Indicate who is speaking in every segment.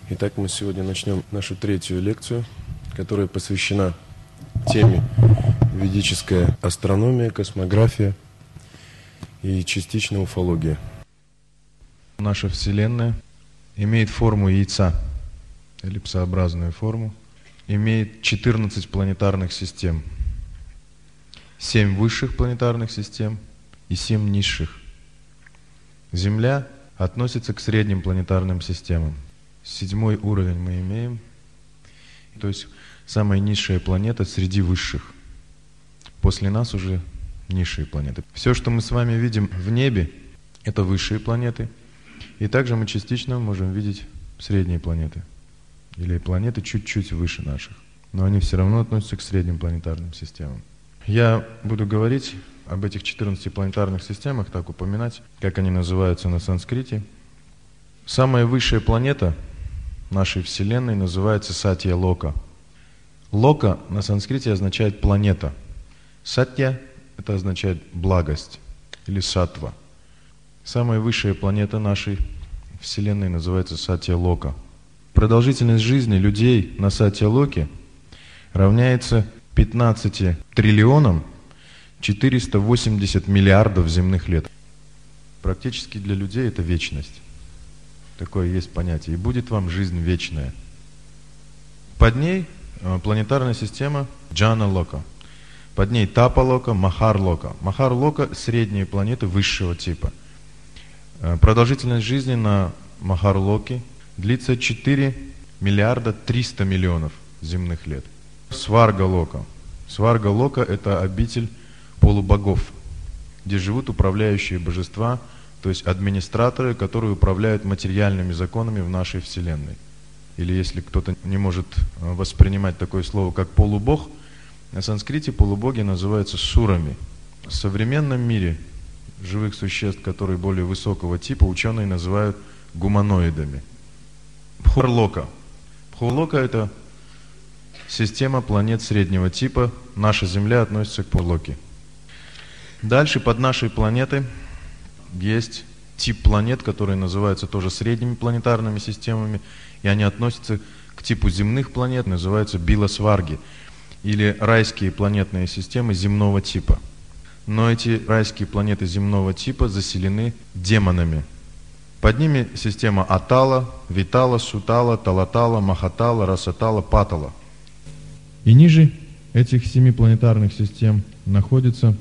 Speaker 1: Итак, мы сегодня начнем нашу третью лекцию, которая посвящена теме ведическая астрономия, космография и частично уфология.
Speaker 2: Наша Вселенная имеет форму яйца, эллипсообразную форму, имеет 14 планетарных систем, 7 высших планетарных систем и 7 низших. Земля относится к средним планетарным системам. 7-й уровень мы имеем, то есть самая низшая планета среди высших. После нас уже низшие планеты. Все, что мы с вами видим в небе, это высшие планеты. И также мы частично можем видеть средние планеты. Или планеты чуть-чуть выше наших. Но они все равно относятся к средним планетарным системам. Я буду говорить об этих 14 планетарных системах, так упоминать, как они называются на санскрите. Самая высшая планета нашей Вселенной называется Сатья-Лока. Лока на санскрите означает планета. Сатья – это означает благость или саттва. Самая высшая планета нашей Вселенной называется Сатья-Лока. Продолжительность жизни людей на Сатья-Локе равняется 15 триллионам 480 миллиардов земных лет. Практически для людей это вечность. Такое есть понятие. И будет вам жизнь вечная. Под ней планетарная система Джана-Лока. Под ней Тапа-Лока, Махар-Лока. Махар-Лока – средние планеты высшего типа. Продолжительность жизни на Махар-Локе длится 4 миллиарда 300 миллионов земных лет. Сварга-Лока. Сварга-Лока – это обитель полубогов, где живут управляющие божества, то есть администраторы, которые управляют материальными законами в нашей Вселенной. Или если кто-то не может воспринимать такое слово, как полубог, на санскрите полубоги называются сурами. В современном мире живых существ, которые более высокого типа, ученые называют гуманоидами. Пхурлока. Пхурлока – это система планет среднего типа. Наша Земля относится к Пхурлоке. Дальше под нашей планетой есть тип планет, которые называются тоже средними планетарными системами, и они относятся к типу земных планет, называются билосварги, или райские планетные системы земного типа. Но эти райские планеты земного типа заселены демонами. Под ними система Атала, Витала, Сутала, Талатала, Махатала, Расатала, Патала. И ниже этих 7 планетарных систем находится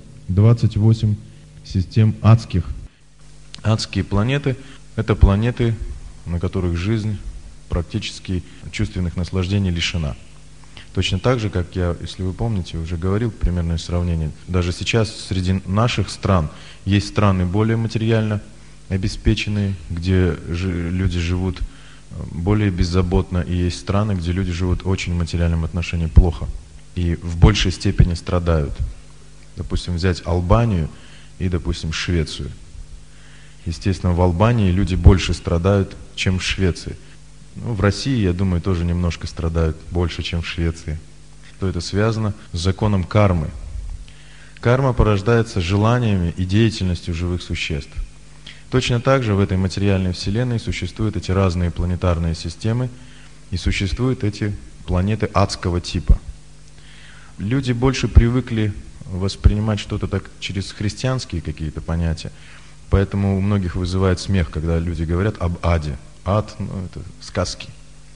Speaker 2: 28 систем адских. Адские планеты – это планеты, на которых жизнь практически чувственных наслаждений лишена. Точно так же, как я, если вы помните, уже говорил примерное сравнение. Даже сейчас среди наших стран есть страны более материально обеспеченные, где люди живут более беззаботно, и есть страны, где люди живут в очень материальном отношении плохо и в большей степени страдают. Допустим, взять Албанию и, допустим, Швецию. Естественно, в Албании люди больше страдают, чем в Швеции. Ну, в России, я думаю, тоже немножко страдают больше, чем в Швеции. То это связано с законом кармы. Карма порождается желаниями и деятельностью живых существ. Точно так же в этой материальной вселенной существуют эти разные планетарные системы и существуют эти планеты адского типа. Люди больше привыкли воспринимать что-то так через христианские какие-то понятия. Поэтому у многих вызывает смех, когда люди говорят об аде. Ад, это сказки.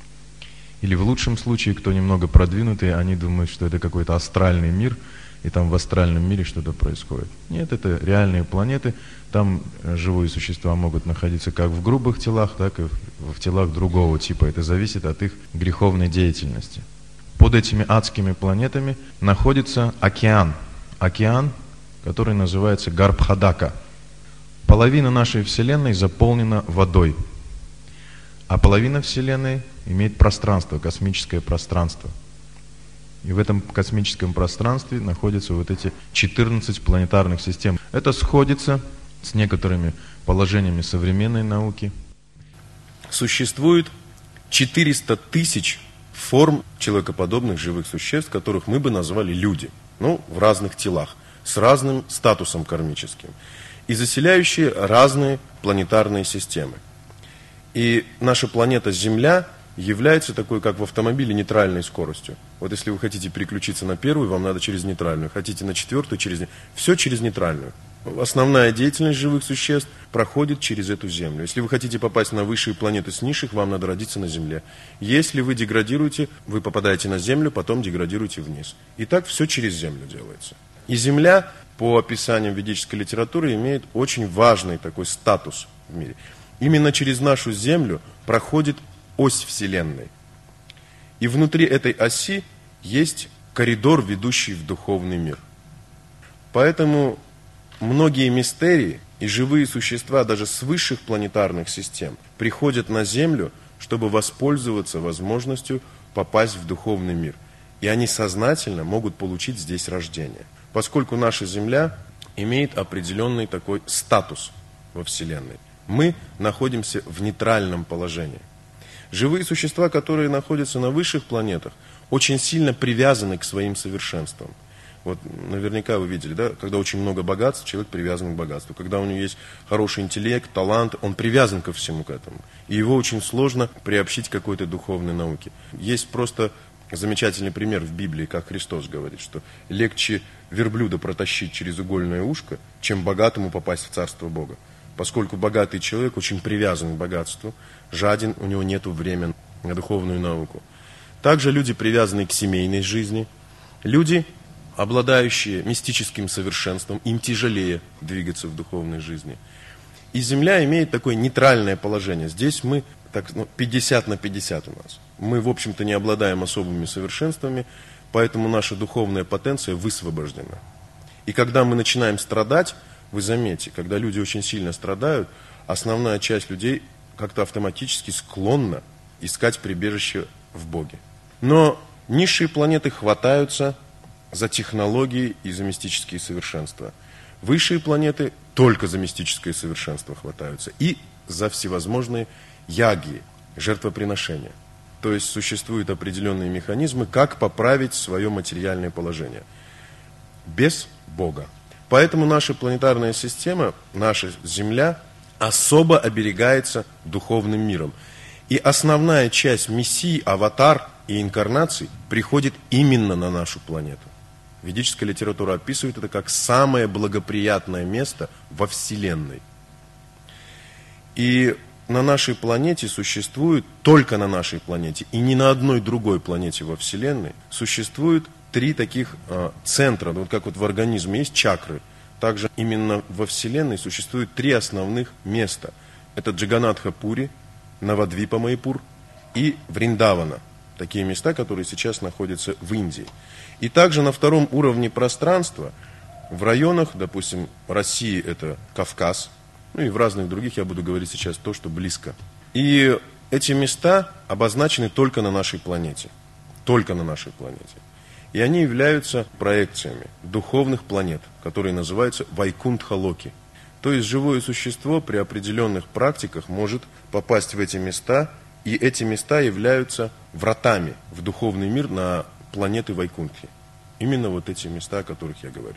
Speaker 2: Или в лучшем случае, кто немного продвинутый, они думают, что это какой-то астральный мир, и там в астральном мире что-то происходит. Нет, это реальные планеты. Там живые существа могут находиться как в грубых телах, так и в телах другого типа. Это зависит от их греховной деятельности. Под этими адскими планетами находится океан. Океан, который называется Гарбхадака. Половина нашей Вселенной заполнена водой, а половина Вселенной имеет пространство, космическое пространство. И в этом космическом пространстве находятся вот эти 14 планетарных систем. Это сходится с некоторыми положениями современной науки.
Speaker 1: Существует 400 тысяч форм человекоподобных живых существ, которых мы бы назвали люди. Ну, в разных телах, с разным статусом кармическим. И заселяющие разные планетарные системы. И наша планета Земля является такой, как в автомобиле, нейтральной скоростью. Вот если вы хотите переключиться на первую, вам надо через нейтральную. Хотите на четвертую, все через нейтральную. Основная деятельность живых существ проходит через эту Землю. Если вы хотите попасть на высшие планеты с низших, вам надо родиться на Земле. Если вы деградируете, вы попадаете на Землю, потом деградируете вниз. И так все через Землю делается. И Земля, по описаниям ведической литературы, имеет очень важный такой статус в мире. Именно через нашу Землю проходит ось Вселенной. И внутри этой оси есть коридор, ведущий в духовный мир. Поэтому многие мистерии и живые существа даже с высших планетарных систем приходят на Землю, чтобы воспользоваться возможностью попасть в духовный мир. И они сознательно могут получить здесь рождение. Поскольку наша Земля имеет определенный такой статус во Вселенной. Мы находимся в нейтральном положении. Живые существа, которые находятся на высших планетах, очень сильно привязаны к своим совершенствам. Вот наверняка вы видели, да, когда очень много богатств, человек привязан к богатству. Когда у него есть хороший интеллект, талант, он привязан ко всему к этому. И его очень сложно приобщить к какой-то духовной науке. Есть просто замечательный пример в Библии, как Христос говорит, что легче верблюда протащить через игольное ушко, чем богатому попасть в Царство Бога. Поскольку богатый человек очень привязан к богатству, жаден, у него нет времени на духовную науку. Также люди, привязанные к семейной жизни, люди, обладающие мистическим совершенством, им тяжелее двигаться в духовной жизни. И Земля имеет такое нейтральное положение. Здесь мы 50 на 50 у нас. Мы, в общем-то, не обладаем особыми совершенствами, поэтому наша духовная потенция высвобождена. И когда мы начинаем страдать, вы заметите, когда люди очень сильно страдают, основная часть людей как-то автоматически склонна искать прибежище в Боге. Но низшие планеты хватаются за технологии и за мистические совершенства. Высшие планеты только за мистическое совершенство хватаются и за всевозможные ягги, жертвоприношения. То есть существуют определенные механизмы, как поправить свое материальное положение. Без Бога. Поэтому наша планетарная система, наша Земля, особо оберегается духовным миром. И основная часть мессий, аватар и инкарнаций приходит именно на нашу планету. Ведическая литература описывает это как самое благоприятное место во Вселенной. И на нашей планете существует, только на нашей планете, и ни на одной другой планете во Вселенной, существует 3 таких центра, вот как вот в организме есть чакры, также именно во Вселенной существует 3 основных места. Это Джаганатха-Пури, Навадвипа-Майпур и Вриндавана. Такие места, которые сейчас находятся в Индии. И также на 2-м уровне пространства, в районах, допустим, России это Кавказ, ну и в разных других я буду говорить сейчас то, что близко. И эти места обозначены только на нашей планете. Только на нашей планете. И они являются проекциями духовных планет, которые называются Вайкунтха-Локи. То есть живое существо при определенных практиках может попасть в эти места, и эти места являются вратами в духовный мир на планеты Вайкунтхи. Именно вот эти места, о которых я говорю.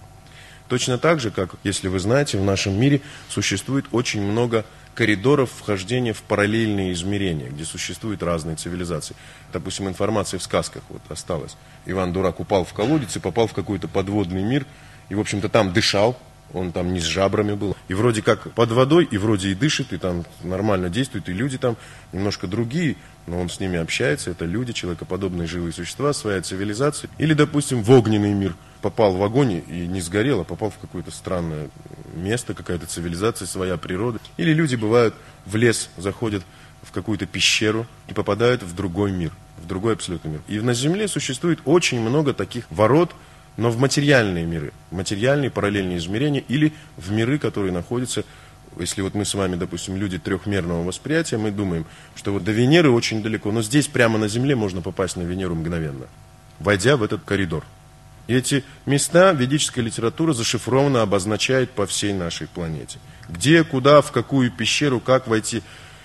Speaker 1: Точно так же, как, если вы знаете, в нашем мире существует очень много коридоров вхождения в параллельные измерения, где существуют разные цивилизации. Допустим, информация в сказках вот осталась. Иван Дурак упал в колодец и попал в какой-то подводный мир, и, в общем-то, там дышал, он там не с жабрами был. И вроде как под водой, и вроде и дышит, и там нормально действует, и люди там немножко другие, но он с ними общается, это люди, человекоподобные живые существа, своя цивилизация. Или, допустим, в огненный мир. Попал в огонь и не сгорел, а попал в какое-то странное место, какая-то цивилизация, своя природа. Или люди бывают в лес, заходят в какую-то пещеру и попадают в другой мир, в другой абсолютный мир. И на Земле существует очень много таких ворот, но в материальные миры, в материальные параллельные измерения или в миры, которые находятся, если вот мы с вами, допустим, люди трехмерного восприятия, мы думаем, что вот до Венеры очень далеко, но здесь прямо на Земле можно попасть на Венеру мгновенно, войдя в этот коридор. И эти места ведическая литература зашифрованно обозначает по всей нашей планете. Где, куда, в какую пещеру, как войти.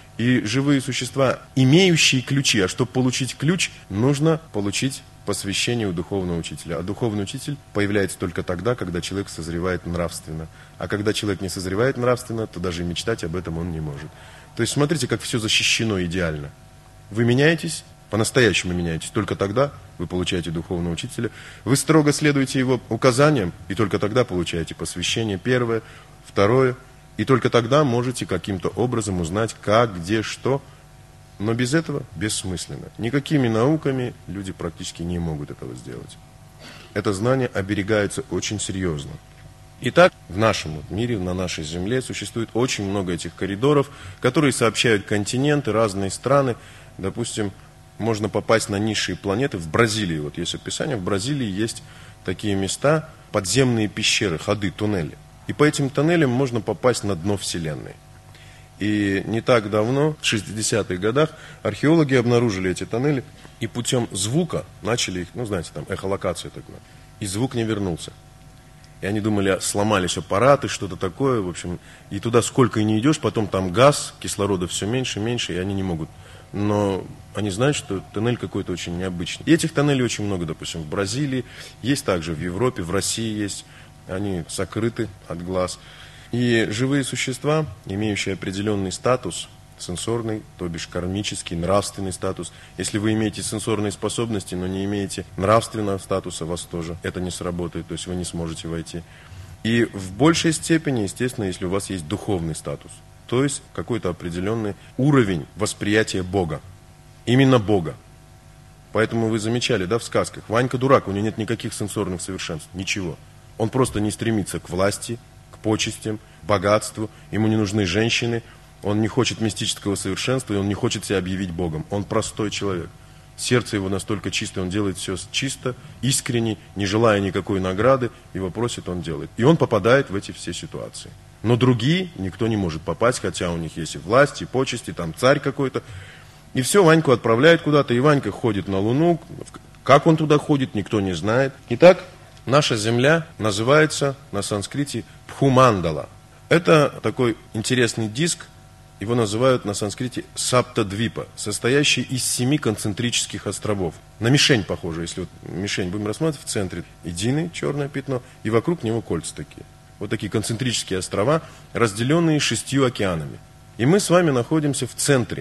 Speaker 1: И живые существа, имеющие ключи, а чтобы получить ключ, нужно получить посвящение у духовного учителя. А духовный учитель появляется только тогда, когда человек созревает нравственно. А когда человек не созревает нравственно, то даже и мечтать об этом он не может. То есть смотрите, как все защищено идеально. вы меняетесь, по-настоящему меняетесь, только тогда вы получаете духовного учителя. Вы строго следуете его указаниям, и только тогда получаете посвящение первое, второе, и только тогда можете каким-то образом узнать, как, где, что. Но без этого бессмысленно. Никакими науками люди практически не могут этого сделать. Это знание оберегается очень серьезно. Итак, в нашем мире, на нашей Земле существует очень много этих коридоров, которые сообщают континенты, разные страны. Допустим, можно попасть на низшие планеты. В Бразилии, вот есть описание, в Бразилии есть такие места, подземные пещеры, ходы, туннели. И по этим туннелям можно попасть на дно Вселенной. И не так давно, в 60-х годах, археологи обнаружили эти тоннели и путем звука начали их, знаете, там эхолокация такая. И звук не вернулся. И они думали, сломались аппараты, что-то такое, в общем. И туда сколько и не идешь, потом там газ, кислорода все меньше, меньше, и они не могут. Но они знают, что тоннель какой-то очень необычный. И этих тоннелей очень много, допустим, в Бразилии, есть также в Европе, в России есть. Они сокрыты от глаз. И живые существа, имеющие определенный статус, сенсорный, то бишь кармический, нравственный статус. Если вы имеете сенсорные способности, но не имеете нравственного статуса, вас тоже это не сработает, то есть вы не сможете войти. И в большей степени, естественно, если у вас есть духовный статус, то есть какой-то определенный уровень восприятия Бога. Именно Бога. Поэтому вы замечали, в сказках, Ванька дурак, у него нет никаких сенсорных совершенств, ничего. Он просто не стремится к власти, к почестям, богатству, ему не нужны женщины, он не хочет мистического совершенства, и он не хочет себя объявить Богом. Он простой человек. Сердце его настолько чистое, он делает все чисто, искренне, не желая никакой награды, его просит, он делает. И он попадает в эти все ситуации. Но другие никто не может попасть, хотя у них есть и власть, и почести, там царь какой-то. И все, Ваньку отправляют куда-то, и Ванька ходит на Луну. Как он туда ходит, никто не знает. Итак, наша Земля называется на санскрите Бхумандала. Это такой интересный диск, его называют на санскрите Саптадвипа, состоящий из 7 концентрических островов. На мишень похоже, если вот мишень будем рассматривать, в центре единое черное пятно, и вокруг него кольца такие. Вот такие концентрические острова, разделенные 6 океанами. И мы с вами находимся в центре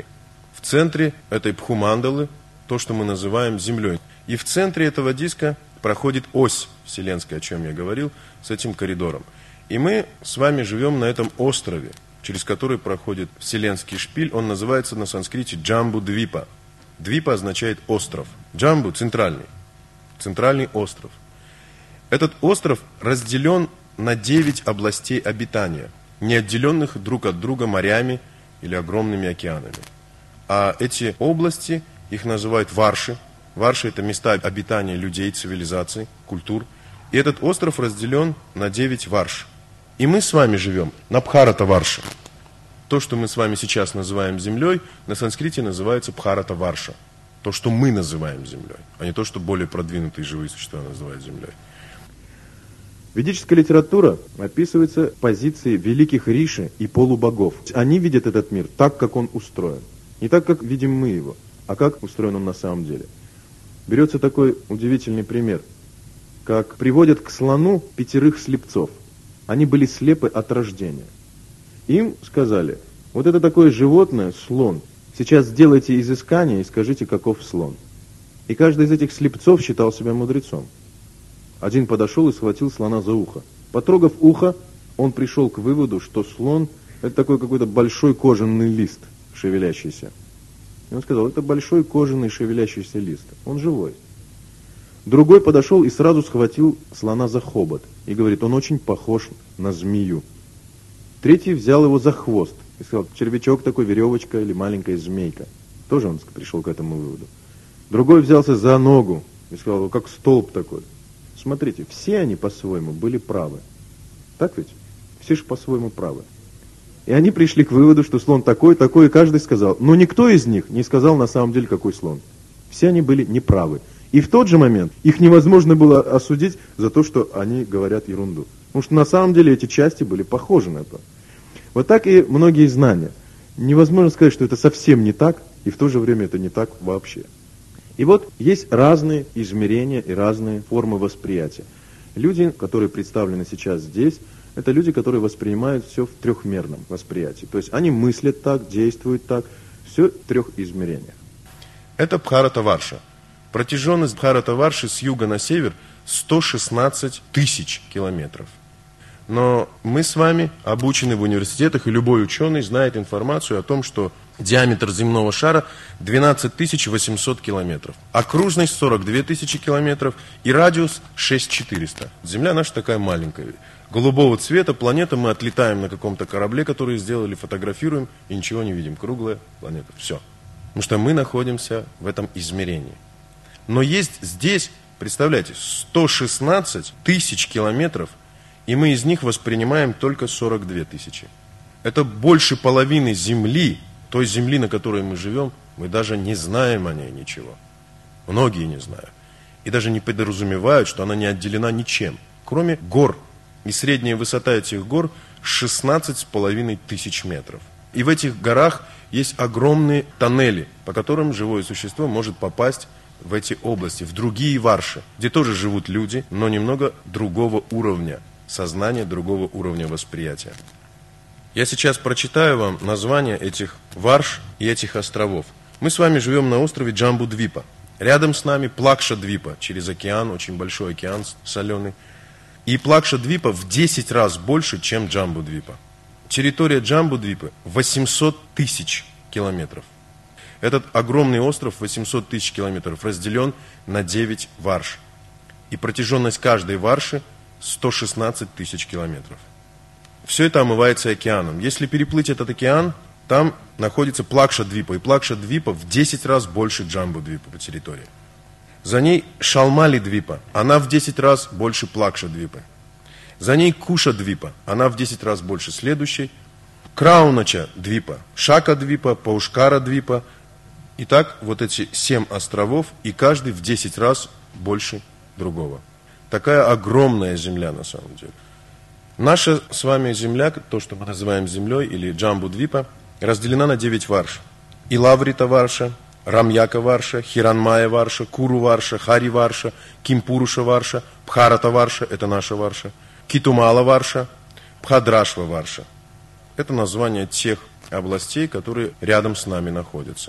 Speaker 1: этой Бхумандалы, то, что мы называем Землей. И в центре этого диска проходит ось вселенская, о чем я говорил, с этим коридором. И мы с вами живем на этом острове, через который проходит вселенский шпиль. Он называется на санскрите Джамбу-двипа. Двипа означает остров. Джамбу – центральный остров. Этот остров разделен на 9 областей обитания, не отделенных друг от друга морями или огромными океанами. А эти области, их называют варши. Варши – это места обитания людей, цивилизаций, культур. И этот остров разделен на 9 варш. И мы с вами живем на Бхарата-варше. То, что мы с вами сейчас называем землей, на санскрите называется Бхарата-варша. То, что мы называем землей, а не то, что более продвинутые живые существа называют землей.
Speaker 2: Ведическая литература описывается позиции великих риши и полубогов. Они видят этот мир так, как он устроен. Не так, как видим мы его, а как устроен он на самом деле. Берется такой удивительный пример, как приводят к слону 5 слепцов. Они были слепы от рождения. Им сказали, вот это такое животное, слон, сейчас сделайте изыскание и скажите, каков слон. И каждый из этих слепцов считал себя мудрецом. Один подошел и схватил слона за ухо. Потрогав ухо, он пришел к выводу, что слон – это такой какой-то большой кожаный лист, шевелящийся. И он сказал, это большой кожаный шевелящийся лист, он живой. Другой подошел и сразу схватил слона за хобот. И говорит, он очень похож на змею. Третий взял его за хвост. И сказал, червячок такой, веревочка или маленькая змейка. Тоже он пришел к этому выводу. Другой взялся за ногу. И сказал, как столб такой. Смотрите, все они по-своему были правы. Так ведь? Все же по-своему правы. И они пришли к выводу, что слон такой, и каждый сказал. Но никто из них не сказал на самом деле, какой слон. Все они были неправы. И в тот же момент их невозможно было осудить за то, что они говорят ерунду. Потому что на самом деле эти части были похожи на то. Вот так и многие знания. Невозможно сказать, что это совсем не так, и в то же время это не так вообще. И вот есть разные измерения и разные формы восприятия. Люди, которые представлены сейчас здесь, это люди, которые воспринимают все в трехмерном восприятии. То есть они мыслят так, действуют так, все в 3 измерениях.
Speaker 1: Это Бхарата-Варша. Протяженность Бхарата-Варши с юга на север 116 тысяч километров. Но мы с вами обучены в университетах, и любой ученый знает информацию о том, что диаметр земного шара 12 800 километров, окружность 42 тысячи километров и радиус 6400. Земля наша такая маленькая. Голубого цвета планета, мы отлетаем на каком-то корабле, который сделали, фотографируем и ничего не видим. Круглая планета. Все. Потому что мы находимся в этом измерении. Но есть здесь, представляете, 116 тысяч километров, и мы из них воспринимаем только 42 тысячи. Это больше половины Земли, той Земли, на которой мы живем, мы даже не знаем о ней ничего. Многие не знают. И даже не подразумевают, что она не отделена ничем, кроме гор. И средняя высота этих гор 16,5 тысяч метров. И в этих горах есть огромные тоннели, по которым живое существо может попасть в эти области, в другие варши, где тоже живут люди, но немного другого уровня сознания, другого уровня восприятия. Я сейчас прочитаю вам названия этих варш и этих островов. Мы с вами живем на острове Джамбудвипа. Рядом с нами Плакша-Двипа, через океан, очень большой океан соленый. И Плакша-Двипа в 10 раз больше, чем Джамбудвипа. Территория Джамбудвипы 800 тысяч километров. Этот огромный остров 800 тысяч километров разделен на 9 варш. И протяженность каждой варши 116 тысяч километров. Все это омывается океаном. Если переплыть этот океан, там находится Плакша-Двипа. И Плакша-Двипа в 10 раз больше Джамбудвипа по территории. За ней Шалмали-Двипа. Она в 10 раз больше Плакша-Двипы. За ней Куша-Двипа. Она в 10 раз больше следующей. Краунача-Двипа. Шака-Двипа. Паушкара-Двипа. Итак, вот эти 7 островов, и каждый в 10 раз больше другого. Такая огромная земля на самом деле. Наша с вами земля, то, что мы называем землей, или Джамбудвипа, разделена на 9 варш. Илаврита-Варша, Рамьяка-Варша, Хиранмая-Варша, Куру-Варша, Хари-Варша, Кимпуруша-Варша, Бхарата-Варша, это наша Варша, Китумала-Варша, Бхадрашва-Варша. Это название тех областей, которые рядом с нами находятся.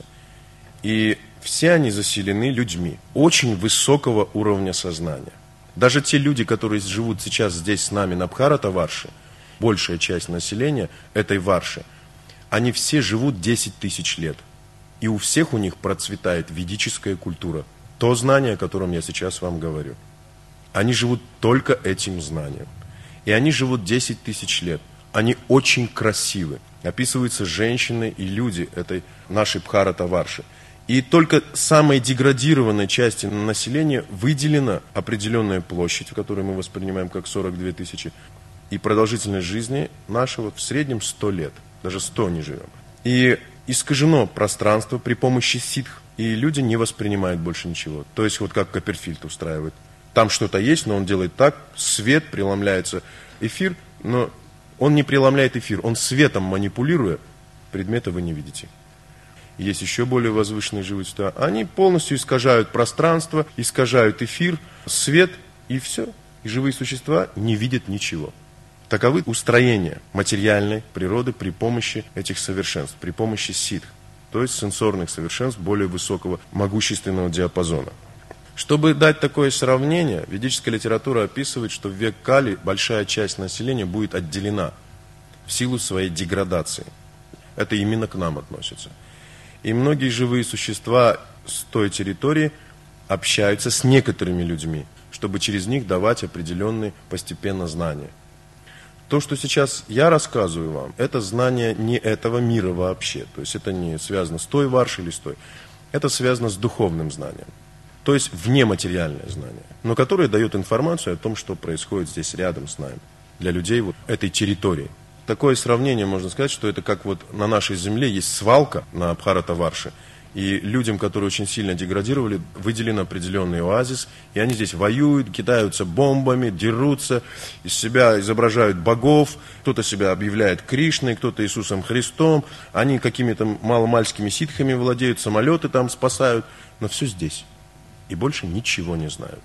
Speaker 1: И все они заселены людьми очень высокого уровня сознания. Даже те люди, которые живут сейчас здесь с нами на Бхарата-Варше, большая часть населения этой Варши, они все живут 10 тысяч лет. И у всех у них процветает ведическая культура. То знание, о котором я сейчас вам говорю. Они живут только этим знанием. И они живут 10 тысяч лет. Они очень красивы. Описываются женщины и люди этой нашей Бхарата-Варши. И только самой деградированной части населения выделена определенная площадь, которую мы воспринимаем как 42 тысячи. И продолжительность жизни наша вот в среднем 100 лет. Даже 100 не живем. И искажено пространство при помощи ситх. И люди не воспринимают больше ничего. То есть вот как Копперфильд устраивает. Там что-то есть, но он делает так. Свет, преломляется эфир. Но он не преломляет эфир. Он светом манипулируя, предмета вы не видите. Есть еще более возвышенные живые существа. Они полностью искажают пространство, искажают эфир, свет, и все. И живые существа не видят ничего. Таковы устроения материальной природы при помощи этих совершенств, при помощи ситх, то есть сенсорных совершенств более высокого могущественного диапазона. Чтобы дать такое сравнение, ведическая литература описывает, что в век Кали большая часть населения будет отделена в силу своей деградации. Это именно к нам относится. И многие живые существа с той территории общаются с некоторыми людьми, чтобы через них давать определенные постепенно знания. То, что сейчас я рассказываю вам, это знание не этого мира вообще. То есть это не связано с той варшей или с той. Это связано с духовным знанием. То есть внематериальное знание, но которое дает информацию о том, что происходит здесь рядом с нами, для людей вот этой территории. Такое сравнение можно сказать, что это как вот на нашей земле есть свалка на Бхарата-Варше, и людям, которые очень сильно деградировали, выделен определенный оазис, и они здесь воюют, кидаются бомбами, дерутся, из себя изображают богов, кто-то себя объявляет Кришной, кто-то Иисусом Христом, они какими-то маломальскими ситхами владеют, самолеты там спасают, но все здесь, и больше ничего не знают.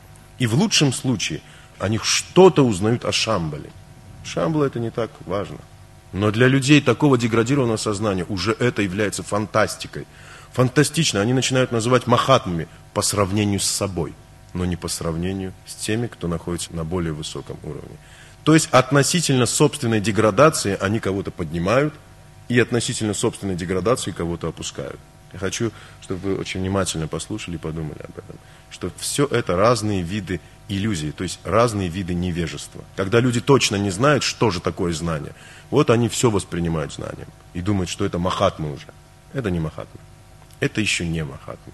Speaker 1: И в лучшем случае они что-то узнают о Шамбале. Шамбала это не так важно. Но для людей такого деградированного сознания уже это является фантастикой. Фантастично, они начинают называть махатмами по сравнению с собой, но не по сравнению с теми, кто находится на более высоком уровне. То есть относительно собственной деградации они кого-то поднимают, и относительно собственной деградации кого-то опускают. Я хочу, чтобы вы очень внимательно послушали и подумали об этом, что все это разные виды иллюзий, то есть разные виды невежества. Когда люди точно не знают, что же такое знание, вот они все воспринимают знанием и думают, что это махатмы уже. Это не махатмы. Это еще не махатмы.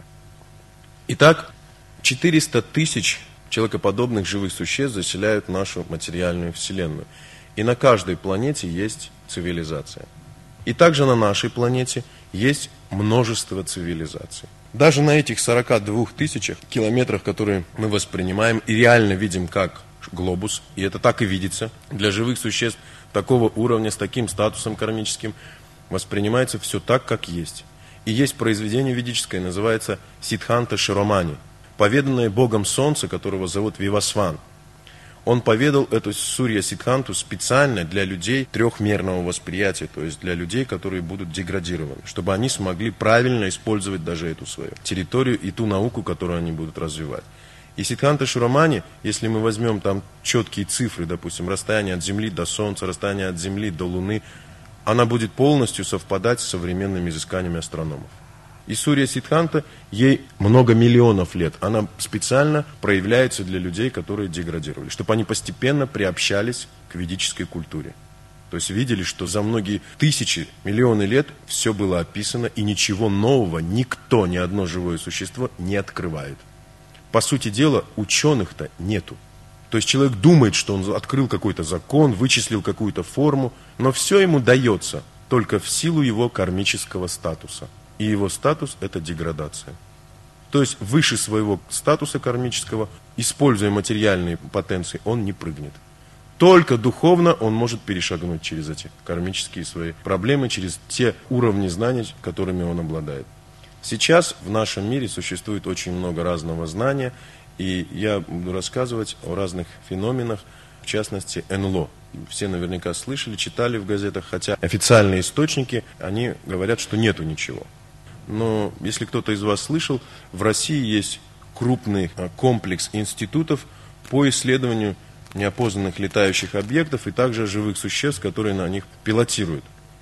Speaker 1: Итак, 400 тысяч человекоподобных живых существ заселяют нашу материальную Вселенную. И на каждой планете есть цивилизация. И также на нашей планете есть множество цивилизаций. Даже на этих 42 тысячах километрах, которые мы воспринимаем и реально видим как глобус, и это так и видится, для живых существ такого уровня, с таким статусом кармическим, воспринимается все так, как есть. И есть произведение ведическое, называется Сиддханта Широмани, поведанное богом солнца, которого зовут Вивасван. Он поведал эту Сурья Сиддханту специально для людей трехмерного восприятия, то есть для людей, которые будут деградированы, чтобы они смогли правильно использовать даже эту свою территорию и ту науку, которую они будут развивать. И Сиддханта Широмани, если мы возьмем там четкие цифры, допустим, расстояние от Земли до Солнца, расстояние от Земли до Луны, она будет полностью совпадать с современными изысканиями астрономов. И Сурья Сиддханта, ей много миллионов лет. Она специально проявляется для людей, которые деградировали, чтобы они постепенно приобщались к ведической культуре. То есть видели, что за многие тысячи, миллионы лет все было описано, и ничего нового никто, ни одно живое существо не открывает. По сути дела, ученых-то нету. То есть человек думает, что он открыл какой-то закон, вычислил какую-то форму, но все ему дается только в силу его кармического статуса. И его статус – это деградация. То есть выше своего статуса кармического, используя материальные потенции, он не прыгнет. Только духовно он может перешагнуть через эти кармические свои проблемы, через те уровни знаний, которыми он обладает. Сейчас в нашем мире существует очень много разного знания, и я буду рассказывать о разных феноменах, в частности НЛО. Все наверняка слышали, читали в газетах, хотя официальные источники, они говорят, что нету ничего. Но если кто-то из вас слышал, в России есть крупный комплекс институтов по исследованию неопознанных летающих объектов и также живых существ, которые на них пилотируют.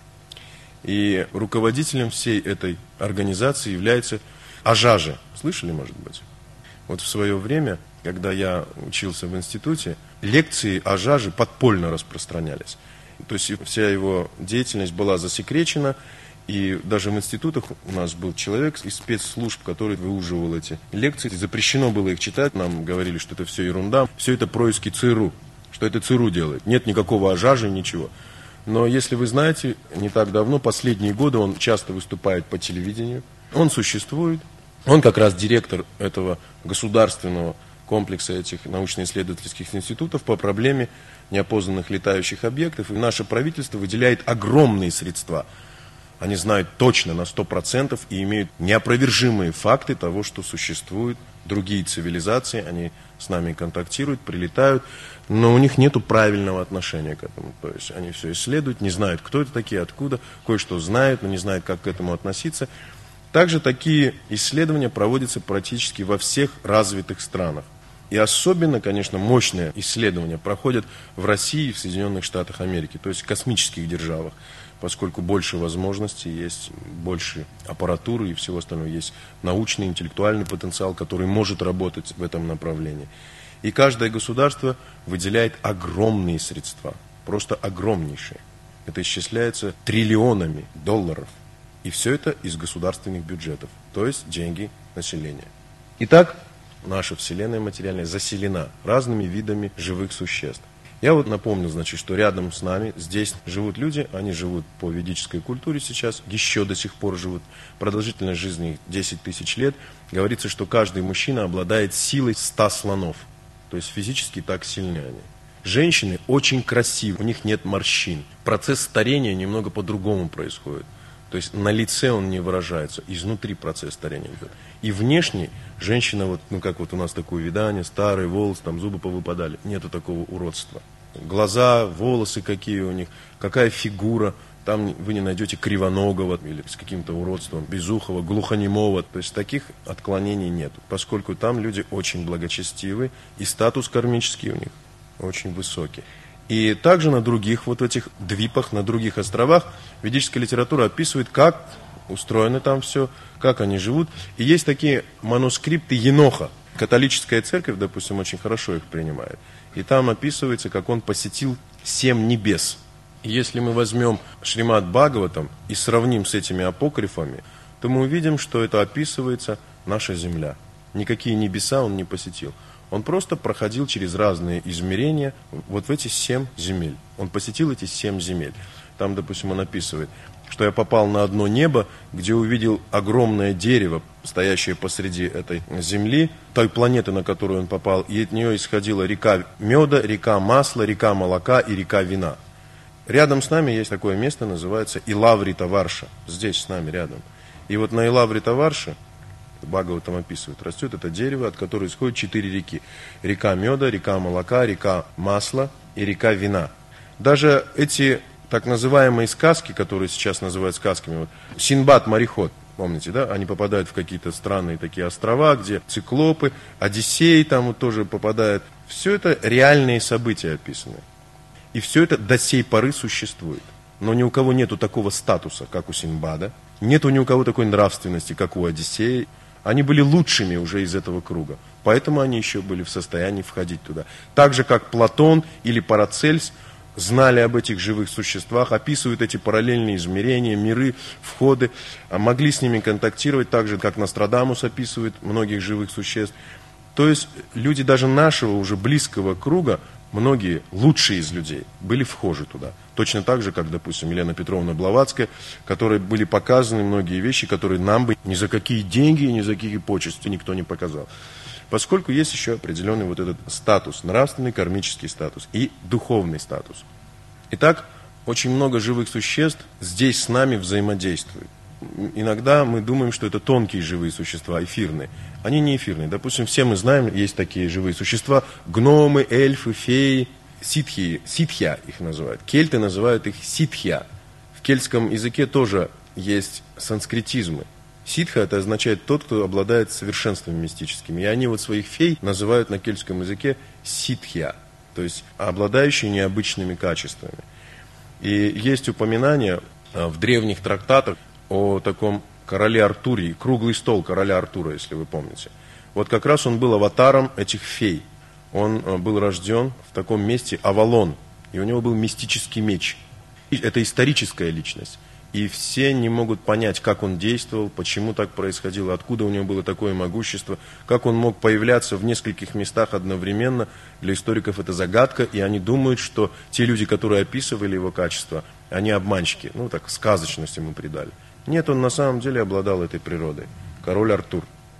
Speaker 1: И руководителем всей этой организации является Ажажи. Слышали, может быть? Вот в свое время, когда я учился в институте, лекции Ажажи подпольно распространялись. То есть вся его деятельность была засекречена. И даже в институтах у нас был человек из спецслужб, который выуживал эти лекции. Запрещено было их читать. Нам говорили, что это все ерунда. Все это происки ЦРУ. Что это ЦРУ делает. Нет никакого Ажажи, ничего. Но если вы знаете, не так давно, последние годы он часто выступает по телевидению. Он существует. Он как раз директор этого государственного комплекса этих научно-исследовательских институтов по проблеме неопознанных летающих объектов. И наше правительство выделяет огромные средства. Они знают точно на 100% и имеют неопровержимые факты того, что существуют другие цивилизации, они с нами контактируют, прилетают, но у них нет правильного отношения к этому. То есть они все исследуют, не знают, кто это такие, откуда, кое-что знают, но не знают, как к этому относиться. Также такие исследования проводятся практически во всех развитых странах. И особенно, конечно, мощные исследования проходят в России и в Соединенных Штатах Америки, то есть в космических державах, поскольку больше возможностей, есть больше аппаратуры и всего остального, есть научный, интеллектуальный потенциал, который может работать в этом направлении. И каждое государство выделяет огромные средства, просто огромнейшие. Это исчисляется триллионами долларов. И все это из государственных бюджетов, то есть деньги населения. Итак, наша Вселенная материальная заселена разными видами живых существ. Я вот напомню, значит, что рядом с нами здесь живут люди, они живут по ведической культуре сейчас, еще до сих пор живут. Продолжительность жизни их 10 тысяч лет. Говорится, что каждый мужчина обладает силой 100 слонов. То есть физически так сильны они. Женщины очень красивы, у них нет морщин. Процесс старения немного по-другому происходит. То есть на лице он не выражается, изнутри процесс старения идет. И внешне женщина, вот, как вот у нас такое видание, старый волос, там зубы повыпадали, нету такого уродства. Глаза, волосы какие у них, какая фигура, Там вы не найдете кривоногого или с каким-то уродством, безухого, глухонемого. То есть таких отклонений нет, поскольку там люди очень благочестивы, и статус кармический у них очень высокий. И также на других вот этих двипах, на других островах ведическая литература описывает, как устроено там все, как они живут. И есть такие манускрипты Еноха. Католическая церковь, допустим, очень хорошо их принимает. И там описывается, как он посетил 7 небес. Если мы возьмем Шримад Бхагаватам и сравним с этими апокрифами, то мы увидим, что это описывается наша земля. Никакие небеса он не посетил. Он просто проходил через разные измерения вот в эти 7 земель. Он посетил эти 7 земель. Там, допустим, он описывает, что я попал на одно небо, где увидел огромное дерево, стоящее посреди этой земли, той планеты, на которую он попал, и от нее исходила река меда, река масла, река молока и река вина. Рядом с нами есть такое место, называется Илаврита-Варша. Здесь с нами рядом. И вот на Илаврита-Варше, Бхагаватам описывает, растет это дерево, от которого исходят 4 реки. Река меда, река молока, река масла и река вина. Даже эти так называемые сказки, которые сейчас называют сказками, вот, Синдбад-мореход, помните, да? Они попадают в какие-то странные такие острова, где циклопы, Одиссей там вот тоже попадает. Все это реальные события описаны. И все это до сей поры существует. Но ни у кого нету такого статуса, как у Синдбада. Нету ни у кого такой нравственности, как у Одиссея. Они были лучшими уже из этого круга. Поэтому они еще были в состоянии входить туда. Так же, как Платон или Парацельс знали об этих живых существах, описывают эти параллельные измерения, миры, входы, могли с ними контактировать, так же, как Нострадамус описывает многих живых существ. То есть люди даже нашего уже близкого круга, многие лучшие из людей были вхожи туда. Точно так же, как, допустим, Елена Петровна Блаватская, которой были показаны многие вещи, которые нам бы ни за какие деньги, ни за какие почести никто не показал. Поскольку есть еще определенный вот этот статус, нравственный, кармический статус и духовный статус. Итак, очень много живых существ здесь с нами взаимодействуют. Иногда мы думаем, что это тонкие живые существа, эфирные. Они не эфирные. Допустим, все мы знаем, есть такие живые существа, гномы, эльфы, феи, ситхья их называют. Кельты называют их ситхья. В кельтском языке тоже есть санскритизмы. Ситха это означает тот, кто обладает совершенствами мистическими. И они вот своих фей называют на кельтском языке ситхья, то есть обладающие необычными качествами. И есть упоминание в древних трактатах о таком короле Артуре, круглый стол короля Артура, если вы помните. Вот как раз он был аватаром этих фей. Он был рожден в таком месте Авалон, и у него был мистический меч. И это историческая личность. И все не могут понять, как он действовал, почему так происходило, откуда у него было такое могущество, как он мог появляться в нескольких местах одновременно. Для историков это загадка, и они думают, что те люди, которые описывали его качество, они обманщики, ну так, сказочность ему придали. Нет, он на самом деле обладал этой природой. Король Артур.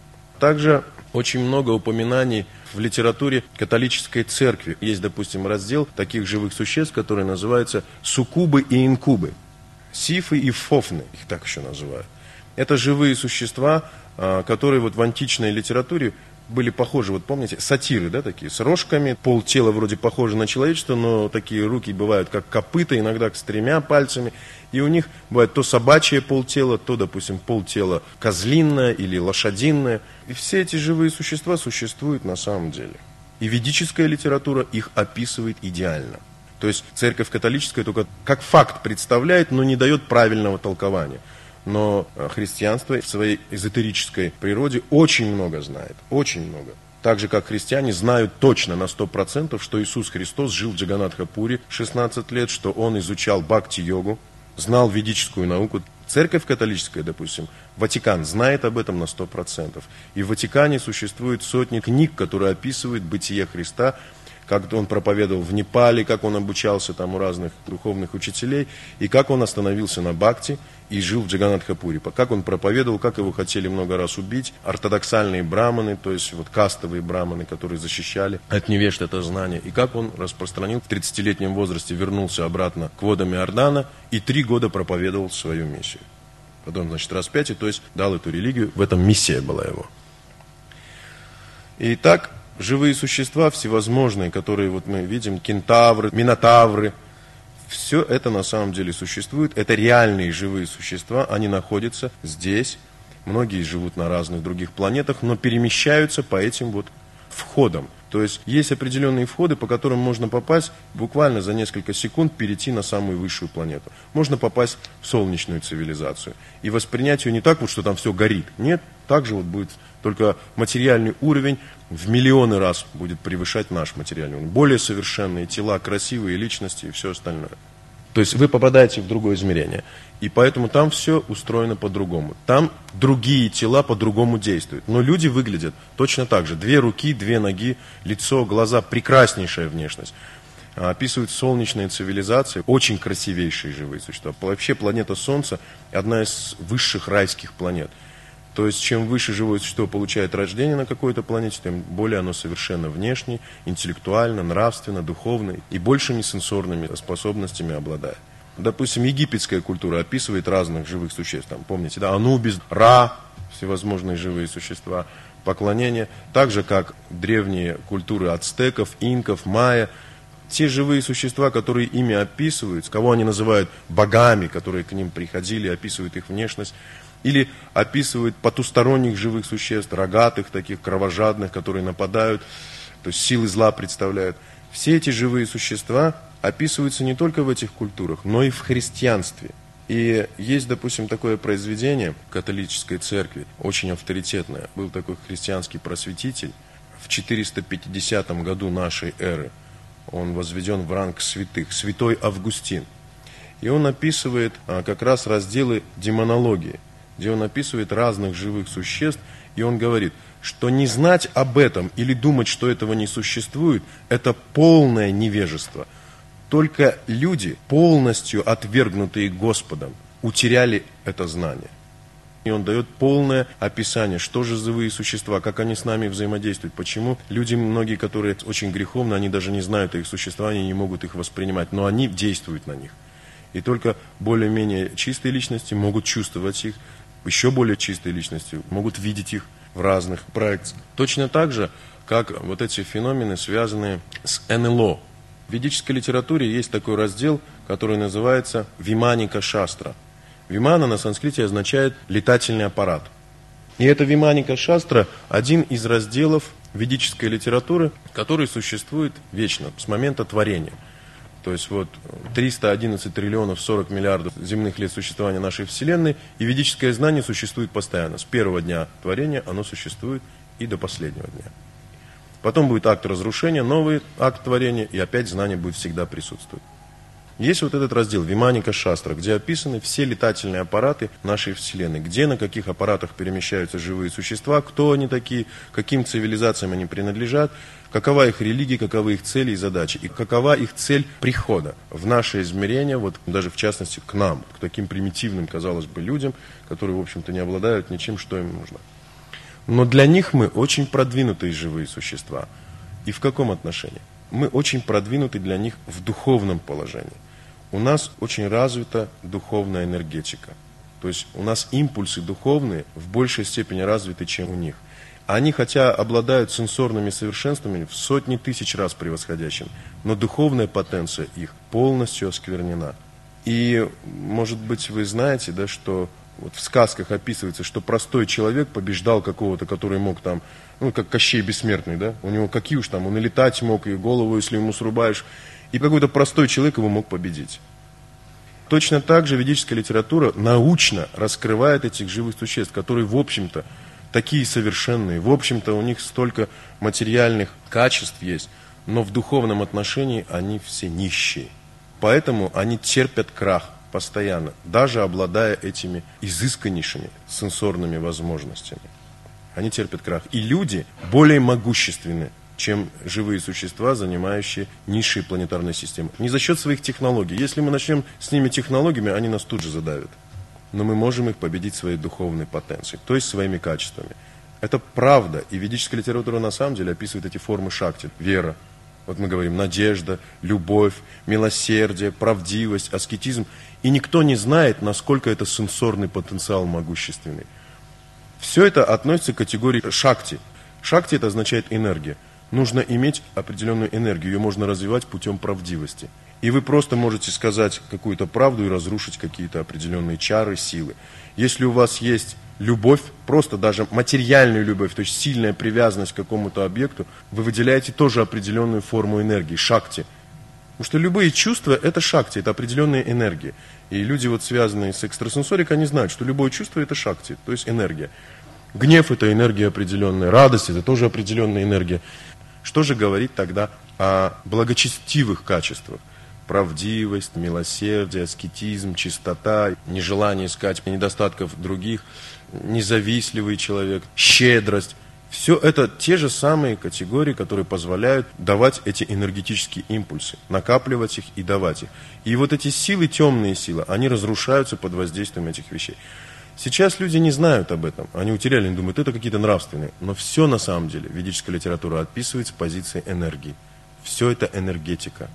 Speaker 1: Также очень много упоминаний в литературе католической церкви. Есть, допустим, раздел таких живых существ, который называется «Суккубы и инкубы». Сифы и фофны, их так еще называют. Это живые существа, которые вот в античной литературе были похожи, вот помните, сатиры, да, такие, с рожками, полтела вроде похоже на человечество, но такие руки бывают как копыта, иногда с 3 пальцами, и у них бывает то собачье полтела, то, допустим, полтела козлиное или лошадиное. И все эти живые существа существуют на самом деле. И ведическая литература их описывает идеально. То есть церковь католическая только как факт представляет, но не дает правильного толкования. Но христианство в своей эзотерической природе очень много знает, очень много. Так же, как христиане знают точно на 100%, что Иисус Христос жил в Джаганнатха-Пури 16 лет, что Он изучал бхакти-йогу, знал ведическую науку. Церковь католическая, допустим, Ватикан знает об этом на 100%. И в Ватикане существует сотни книг, которые описывают бытие Христа, как он проповедовал в Непале, как он обучался там у разных духовных учителей, и как он остановился на бхакти и жил в Джаганнатха-Пури. Как он проповедовал, как его хотели много раз убить, ортодоксальные браманы, то есть вот кастовые браманы, которые защищали от невежд это знание, и как он распространил в 30-летнем возрасте, вернулся обратно к водам Иордана и 3 года проповедовал свою миссию. Потом, значит, распятие, то есть дал эту религию, в этом миссия была его. И так живые существа всевозможные, которые вот мы видим, кентавры, минотавры, Все это на самом деле существует. Это реальные живые существа, они находятся здесь. Многие живут на разных других планетах, но перемещаются по этим вот входам. То есть есть определенные входы, по которым можно попасть буквально за несколько секунд, перейти на самую высшую планету. Можно попасть в солнечную цивилизацию и воспринять ее не так, вот, что там все горит. Нет, так же вот будет, только материальный уровень в миллионы раз будет превышать наш материальный уровень. Более совершенные тела, красивые личности и все остальное. То есть вы попадаете в другое измерение. И поэтому там все устроено по-другому. Там другие тела по-другому действуют. Но люди выглядят точно так же. 2 руки, 2 ноги, лицо, глаза, прекраснейшая внешность. Описывают солнечные цивилизации, очень красивейшие живые существа. Вообще планета Солнце одна из высших райских планет. То есть, чем выше живое существо получает рождение на какой-то планете, тем более оно совершенно внешне, интеллектуально, нравственно, духовно и большими сенсорными способностями обладает. Допустим, египетская культура описывает разных живых существ. Там, помните, да, Анубис, Ра, всевозможные живые существа, поклонение. Так же, как древние культуры ацтеков, инков, майя. Те живые существа, которые ими описывают, кого они называют богами, которые к ним приходили, описывают их внешность. Или описывают потусторонних живых существ, рогатых, таких кровожадных, которые нападают, то есть силы зла представляют. Все эти живые существа описываются не только в этих культурах, но и в христианстве. И есть, допустим, такое произведение католической церкви, очень авторитетное. Был такой христианский просветитель в 450 году нашей эры. Он возведен в ранг святых, святой Августин. И он описывает как раз разделы демонологии, где он описывает разных живых существ, и он говорит, что не знать об этом или думать, что этого не существует, это полное невежество. Только люди, полностью отвергнутые Господом, утеряли это знание. И он дает полное описание, что же живые существа, как они с нами взаимодействуют, почему люди, многие, которые очень греховны, они даже не знают о их существовании, не могут их воспринимать, но они действуют на них. И только более-менее чистые личности могут чувствовать их, еще более чистые личности могут видеть их в разных проекциях. Точно так же, как вот эти феномены, связанные с НЛО. В ведической литературе есть такой раздел, который называется «Виманика Шастра». Вимана на санскрите означает «летательный аппарат». И это Виманика Шастра – один из разделов ведической литературы, который существует вечно, с момента творения. То есть вот 311 триллионов 40 миллиардов земных лет существования нашей Вселенной, и ведическое знание существует постоянно. С первого дня творения оно существует и до последнего дня. Потом будет акт разрушения, новый акт творения, и опять знание будет всегда присутствовать. Есть вот этот раздел Виманика Шастра, где описаны все летательные аппараты нашей Вселенной, где на каких аппаратах перемещаются живые существа, кто они такие, каким цивилизациям они принадлежат, какова их религия, каковы их цели и задачи, и какова их цель прихода в наше измерение, вот даже в частности к нам, к таким примитивным, казалось бы, людям, которые, в общем-то, не обладают ничем, что им нужно. Но для них мы очень продвинутые живые существа. И в каком отношении? Мы очень продвинуты для них в духовном положении. У нас очень развита духовная энергетика. То есть у нас импульсы духовные в большей степени развиты, чем у них. Они, хотя обладают сенсорными совершенствами, в сотни тысяч раз превосходящими, но духовная потенция их полностью осквернена. И, может быть, вы знаете, да, что вот в сказках описывается, что простой человек побеждал какого-то, который мог там, ну, как Кощей Бессмертный, да, у него какие уж там, он и летать мог, и голову, если ему срубаешь, и какой-то простой человек его мог победить. Точно так же ведическая литература научно раскрывает этих живых существ, которые, в общем-то, такие совершенные, в общем-то, у них столько материальных качеств есть, но в духовном отношении они все нищие. Поэтому они терпят крах постоянно, даже обладая этими изысканнейшими сенсорными возможностями. Они терпят крах. И люди более могущественны, чем живые существа, занимающие низшие планетарные системы. Не за счет своих технологий. Если мы начнем с ними технологиями, они нас тут же задавят. Но мы можем их победить своей духовной потенцией, то есть своими качествами. Это правда. И ведическая литература на самом деле описывает эти формы шакти. Вера. Вот мы говорим надежда, любовь, милосердие, правдивость, аскетизм. И никто не знает, насколько это сенсорный потенциал могущественный. Все это относится к категории шакти. Шакти это означает энергия. Нужно иметь определенную энергию, ее можно развивать путем правдивости. И вы просто можете сказать какую-то правду и разрушить какие-то определенные чары, силы. Если у вас есть любовь, просто даже материальную любовь, то есть сильная привязанность к какому-то объекту, вы выделяете тоже определенную форму энергии, шакти. Потому что любые чувства – это шакти, это определенные энергии. И люди, вот, связанные с экстрасенсорикой, они знают, что любое чувство – это шакти, то есть энергия. Гнев – это энергия определенная, радость – это тоже определенная энергия. Что же говорить тогда о благочестивых качествах? Правдивость, милосердие, аскетизм, чистота, нежелание искать недостатков других, независтливый человек, щедрость. Все это те же самые категории, которые позволяют давать эти энергетические импульсы, накапливать их и давать их. И вот эти силы, темные силы, они разрушаются под воздействием этих вещей. Сейчас люди не знают об этом, они утеряли, они думают, это какие-то нравственные. Но все на самом деле, ведическая литература описывает с позиции энергии. Все это энергетика.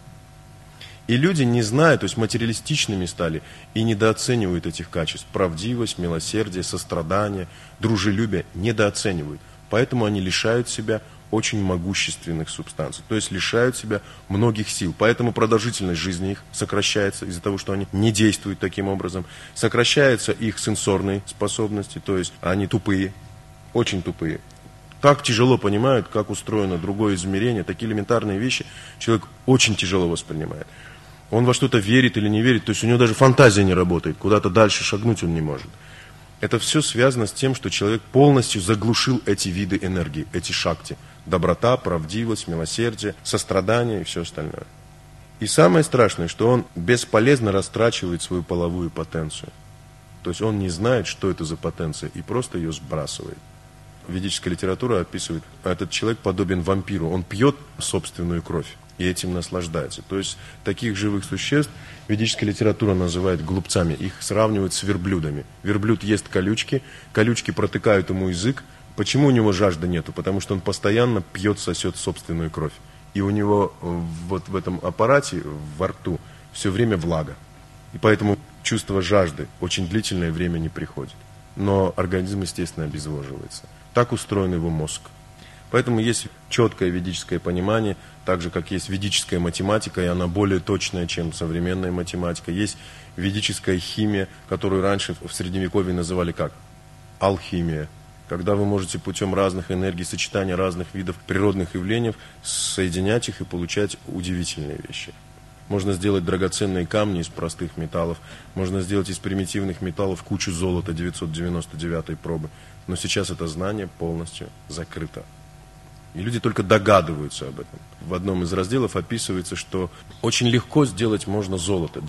Speaker 1: И люди не знают, то есть материалистичными стали и недооценивают этих качеств. Правдивость, милосердие, сострадание, дружелюбие недооценивают. Поэтому они лишают себя очень могущественных субстанций, то есть лишают себя многих сил. Поэтому продолжительность жизни их сокращается из-за того, что они не действуют таким образом. Сокращаются их сенсорные способности, то есть они тупые, очень тупые. Так тяжело понимают, как устроено другое измерение, такие элементарные вещи человек очень тяжело воспринимает. Он во что-то верит или не верит, то есть у него даже фантазия не работает, куда-то дальше шагнуть он не может. Это все связано с тем, что человек полностью заглушил эти виды энергии, эти шакти. Доброта, правдивость, милосердие, сострадание и все остальное. И самое страшное, что он бесполезно растрачивает свою половую потенцию. То есть он не знает, что это за потенция, и просто ее сбрасывает. Ведическая литература описывает, этот человек подобен вампиру, он пьет собственную кровь и этим наслаждается. То есть таких живых существ ведическая литература называет глупцами, их сравнивают с верблюдами. Верблюд ест колючки, колючки протыкают ему язык. Почему у него жажды нету? Потому что он постоянно пьет, сосет собственную кровь. И у него вот в этом аппарате, во рту, все время влага. И поэтому чувство жажды очень длительное время не приходит. Но организм, естественно, обезвоживается. Так устроен его мозг. Поэтому есть четкое ведическое понимание, так же, как есть ведическая математика, и она более точная, чем современная математика. Есть ведическая химия, которую раньше в Средневековье называли как? Алхимия. Когда вы можете путем разных энергий, сочетания разных видов природных явлений, соединять их и получать удивительные вещи. Можно сделать драгоценные камни из простых металлов, можно сделать из примитивных металлов кучу золота 999 пробы. Но сейчас это знание полностью закрыто. И люди только догадываются об этом. В одном из разделов описывается, что очень легко сделать можно золото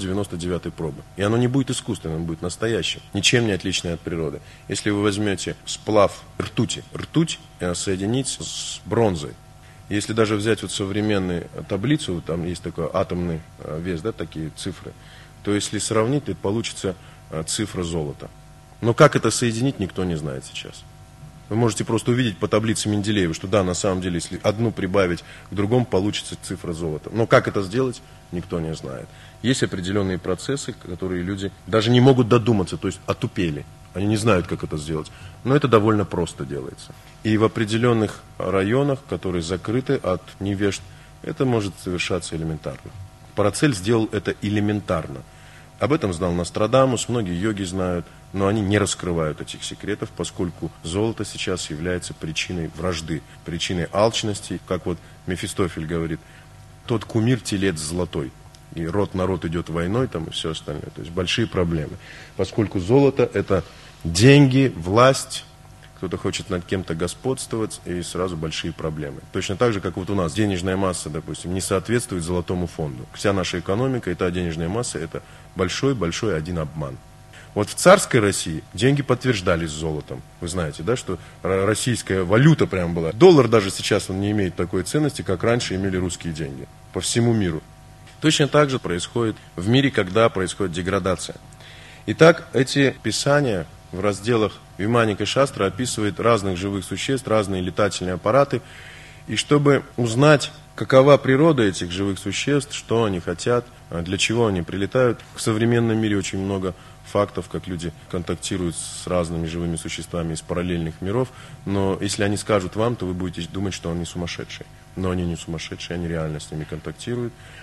Speaker 1: 999 пробы. И оно не будет искусственным, оно будет настоящим, ничем не отличное от природы. Если вы возьмете сплав ртути, ртуть соединить с бронзой. Если даже взять вот современную таблицу, там есть такой атомный вес, да, такие цифры, то если сравнить, то получится цифра золота. Но как это соединить, никто не знает сейчас. Вы можете просто увидеть по таблице Менделеева, что да, на самом деле, если одну прибавить к другому, получится цифра золота. Но как это сделать, никто не знает. Есть определенные процессы, которые люди даже не могут додуматься, то есть отупели. Они не знают, как это сделать. Но это довольно просто делается. И в определенных районах, которые закрыты от невежд, это может совершаться элементарно. Парацель сделал это элементарно. Об этом знал Нострадамус, многие йоги знают, но они не раскрывают этих секретов, поскольку золото сейчас является причиной вражды, причиной алчности. Как вот Мефистофель говорит, тот кумир телец золотой. И род на род идет войной там, и все остальное. То есть большие проблемы. Поскольку золото – это деньги, власть, кто-то хочет над кем-то господствовать, и сразу большие проблемы. Точно так же, как вот у нас денежная масса, допустим, не соответствует золотому фонду. Вся наша экономика и та денежная масса – это большой-большой один обман. Вот в царской России деньги подтверждались золотом. Вы знаете, да, что российская валюта прям была. Доллар даже сейчас он не имеет такой ценности, как раньше имели русские деньги по всему миру. Точно так же происходит в мире, когда происходит деградация. Итак, эти писания в разделах Виманика и Шастра описывают разных живых существ, разные летательные аппараты. И чтобы узнать, какова природа этих живых существ, что они хотят, для чего они прилетают, в современном мире очень много фактов, как люди контактируют с разными живыми существами из параллельных миров. Но если они скажут вам, то вы будете думать, что они сумасшедшие. Но они не сумасшедшие, они реально с ними контактируют.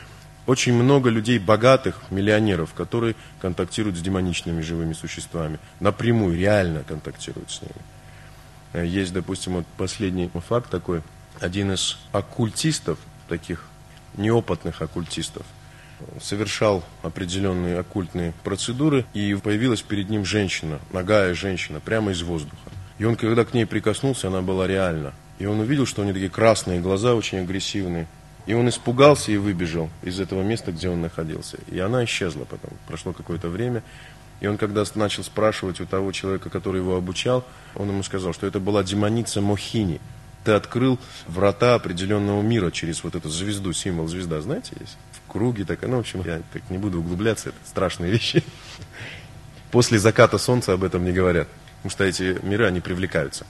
Speaker 1: Очень много людей богатых, миллионеров, которые контактируют с демоничными живыми существами. Напрямую, реально контактируют с ними. Есть, допустим, вот последний факт такой. Один из оккультистов, таких неопытных оккультистов, совершал определенные оккультные процедуры, и появилась перед ним женщина, нагая женщина, прямо из воздуха. И он, когда к ней прикоснулся, она была реальна. И он увидел, что у нее такие красные глаза, очень агрессивные. И он испугался и выбежал из этого места, где он находился. И она исчезла потом. Прошло какое-то время. И он, когда начал спрашивать у того человека, который его обучал, он ему сказал, что это была демоница Мохини. Ты открыл врата определенного мира через вот эту звезду, символ звезда, знаете, есть? В круге такая, ну, в общем, я так не буду углубляться, это страшные вещи. После заката солнца об этом не говорят, потому что эти миры, они привлекаются.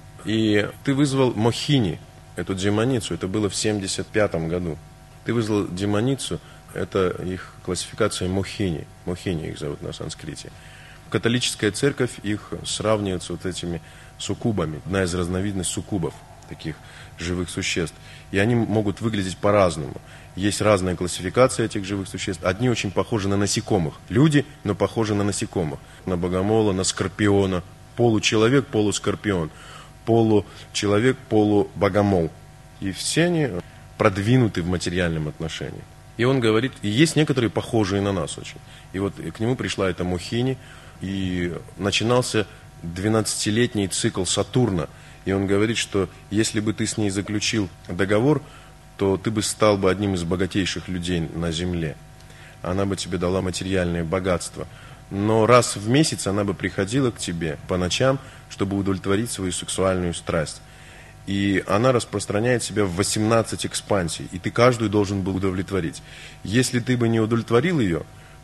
Speaker 1: И ты вызвал Мохини, эту демоницу, это было в 1975 году. Ты вызвал демоницу, это их классификация Мохини. Мохини их зовут на санскрите. Католическая церковь их сравнивает с вот этими суккубами. Одна из разновидностей суккубов, таких живых существ. И они могут выглядеть по-разному. Есть разная классификация этих живых существ. Одни очень похожи на насекомых. Люди, но похожи на насекомых. На богомола, на скорпиона. Получеловек, полускорпион. Получеловек, полубогомол. И все они продвинуты в материальном отношении. И он говорит, и есть некоторые похожие на нас очень. И вот к нему пришла эта Мохини, и начинался 12-летний цикл Сатурна. И он говорит, что если бы ты с ней заключил договор, то ты бы стал бы одним из богатейших людей на Земле. Она бы тебе дала материальное богатство. Но раз в месяц она бы приходила к тебе по ночам, чтобы удовлетворить свою сексуальную страсть. И она распространяет себя в 18 экспансий, и ты каждую должен был удовлетворить. Если ты бы не удовлетворил ее,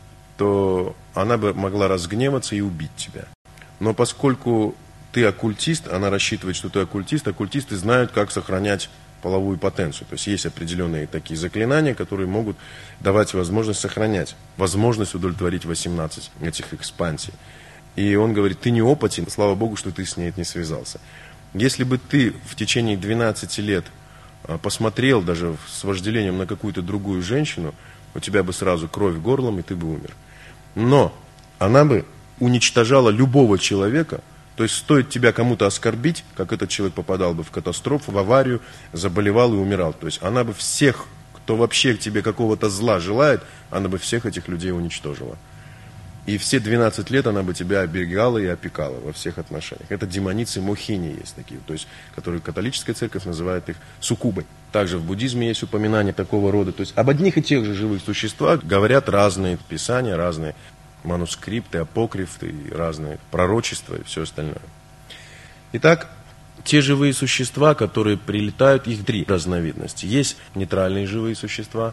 Speaker 1: то она бы могла разгневаться и убить тебя. Но поскольку ты оккультист, она рассчитывает, что ты оккультист, оккультисты знают, как сохранять половую потенцию. То есть есть определенные такие заклинания, которые могут давать возможность сохранять, возможность удовлетворить 18 этих экспансий. И он говорит, ты неопытен, слава Богу, что ты с ней не связался. Если бы ты в течение 12 лет посмотрел даже с вожделением на какую-то другую женщину, у тебя бы сразу кровь горлом, и ты бы умер. Но она бы уничтожала любого человека. То есть стоит тебя кому-то оскорбить, как этот человек попадал бы в катастрофу, в аварию, заболевал и умирал. То есть она бы всех, кто вообще к тебе какого-то зла желает, она бы всех этих людей уничтожила. И все 12 лет она бы тебя оберегала и опекала во всех отношениях. Это демоницы Мохини есть такие, то есть, которые католическая церковь называет их суккубой. Также в буддизме есть упоминания такого рода. То есть об одних и тех же живых существах говорят разные писания, разные манускрипты, апокрифы, разные пророчества и все остальное. Итак, те живые существа, которые прилетают, их три разновидности. Есть нейтральные живые существа,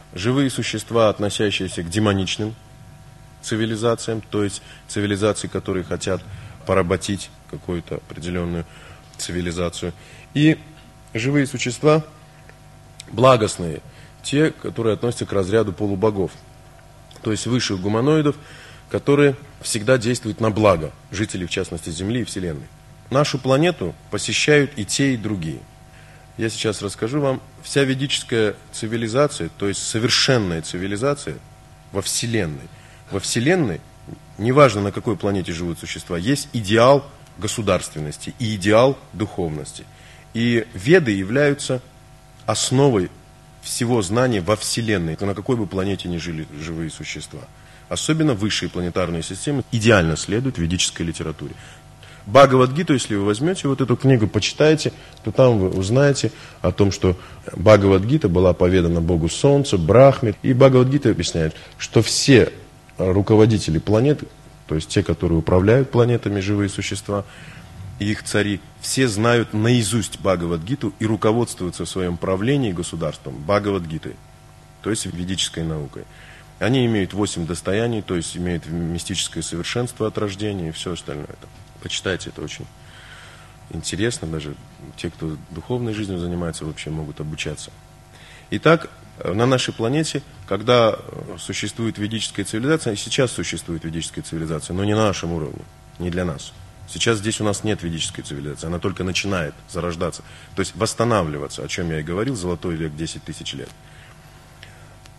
Speaker 1: относящиеся к демоничным цивилизациям, то есть цивилизации, которые хотят поработить какую-то определенную цивилизацию. И живые существа благостные, те, которые относятся к разряду полубогов, то есть высших гуманоидов, которые всегда действуют на благо жителей, в частности, Земли и Вселенной. Нашу планету посещают и те, и другие. Я сейчас расскажу вам, вся ведическая цивилизация, то есть совершенная цивилизация во Вселенной. Во Вселенной, неважно на какой планете живут существа, есть идеал государственности и идеал духовности. И Веды являются основой всего знания во Вселенной, на какой бы планете ни жили живые существа. Особенно высшие планетарные системы идеально следуют ведической литературе. Бхагавад-гиту, если вы возьмете вот эту книгу, почитаете, то там вы узнаете о том, что Бхагавад-гита была поведана Богу Солнца, Брахме. И Бхагавад-гита объясняет, что все руководители планет, то есть те, которые управляют планетами, живые существа, и их цари, все знают наизусть Бхагавад-гиту и руководствуются в своем правлении государством Бхагавад-гитой, то есть ведической наукой. Они имеют 8 достояний, то есть имеют мистическое совершенство от рождения и все остальное. Почитайте, это очень интересно, даже те, кто духовной жизнью занимается, вообще могут обучаться. Итак, на нашей планете, когда существует ведическая цивилизация, и сейчас существует ведическая цивилизация, но не на нашем уровне, не для нас. Сейчас здесь у нас нет ведической цивилизации, она только начинает зарождаться, то есть восстанавливаться, о чем я и говорил, золотой век 10 тысяч лет.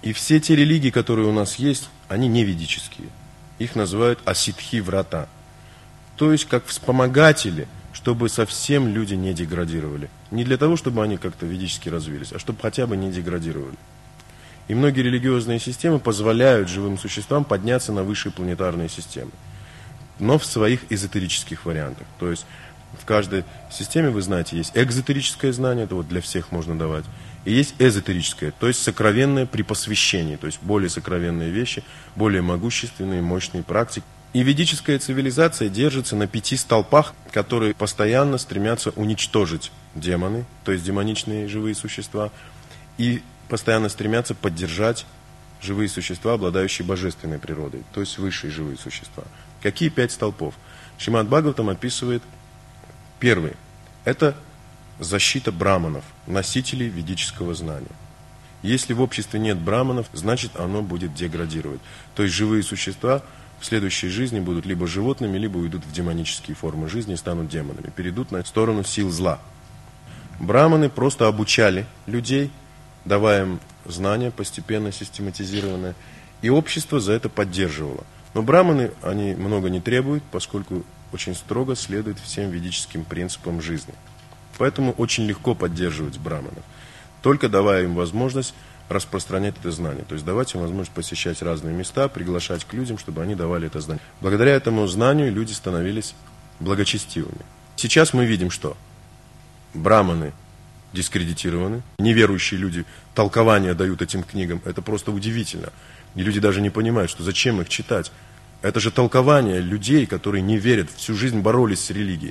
Speaker 1: И все те религии, которые у нас есть, они не ведические. Их называют асидхи-врата. То есть как вспомогатели, чтобы совсем люди не деградировали. Не для того, чтобы они как-то ведически развились, а чтобы хотя бы не деградировали. И многие религиозные системы позволяют живым существам подняться на высшие планетарные системы. Но в своих эзотерических вариантах. То есть в каждой системе, вы знаете, есть экзотерическое знание, это вот для всех можно давать. И есть эзотерическое, то есть сокровенное при посвящении, то есть более сокровенные вещи, более могущественные, мощные практики. И ведическая цивилизация держится на 5 столпах, которые постоянно стремятся уничтожить демоны, то есть демоничные живые существа, и постоянно стремятся поддержать живые существа, обладающие божественной природой, то есть высшие живые существа. Какие 5 столпов? Шримад Бхагаватам описывает первый. Это защита браманов, носителей ведического знания. Если в обществе нет браманов, значит оно будет деградировать. То есть живые существа в следующей жизни будут либо животными, либо уйдут в демонические формы жизни и станут демонами, перейдут на сторону сил зла. Браманы просто обучали людей, давая им знания постепенно систематизированные, и общество за это поддерживало. Но браманы, они много не требуют, поскольку очень строго следуют всем ведическим принципам жизни. Поэтому очень легко поддерживать браманов, только давая им возможность распространять это знание. То есть давать им возможность посещать разные места, приглашать к людям, чтобы они давали это знание. Благодаря этому знанию люди становились благочестивыми. Сейчас мы видим, что браманы дискредитированы, неверующие люди толкования дают этим книгам. Это просто удивительно. И люди даже не понимают, что зачем их читать. Это же толкование людей, которые не верят, всю жизнь боролись с религией.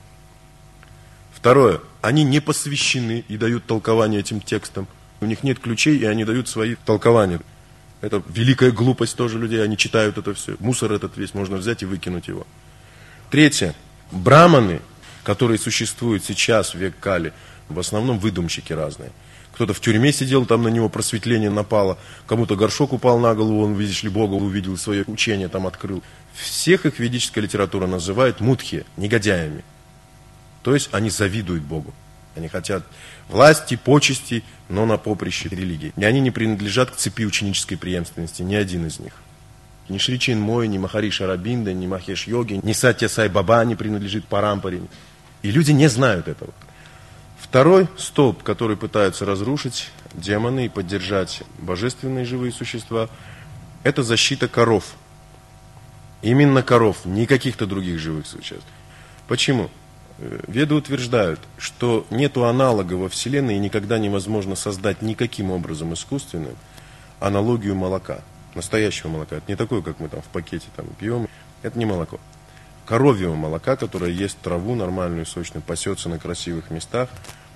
Speaker 1: Второе. Они не посвящены и дают толкование этим текстам. У них нет ключей, и они дают свои толкования. Это великая глупость тоже людей, они читают это все. Мусор этот весь, можно взять и выкинуть его. Третье. Браманы, которые существуют сейчас в век Кали, в основном выдумщики разные. Кто-то в тюрьме сидел, там на него просветление напало, кому-то горшок упал на голову, он, видишь ли, Бога увидел, свое учение там открыл. Всех их ведическая литература называет мудхи, негодяями. То есть они завидуют Богу. Они хотят власти, почестей, но на поприще религии. И они не принадлежат к цепи ученической преемственности, ни один из них. Ни Шри Чинмой, ни Махариши Арабинда, ни Махеш Йоги, ни Сатья Сай Баба не принадлежит парампаре. И люди не знают этого. Второй столб, который пытаются разрушить демоны и поддержать божественные живые существа, это защита коров. Именно коров, не каких-то других живых существ. Почему? Веды утверждают, что нету аналога во Вселенной и никогда невозможно создать никаким образом искусственным аналогию молока, настоящего молока. Это не такое, как мы там в пакете там пьем, это не молоко. Коровьего молока, которое ест траву нормальную, сочную, пасется на красивых местах.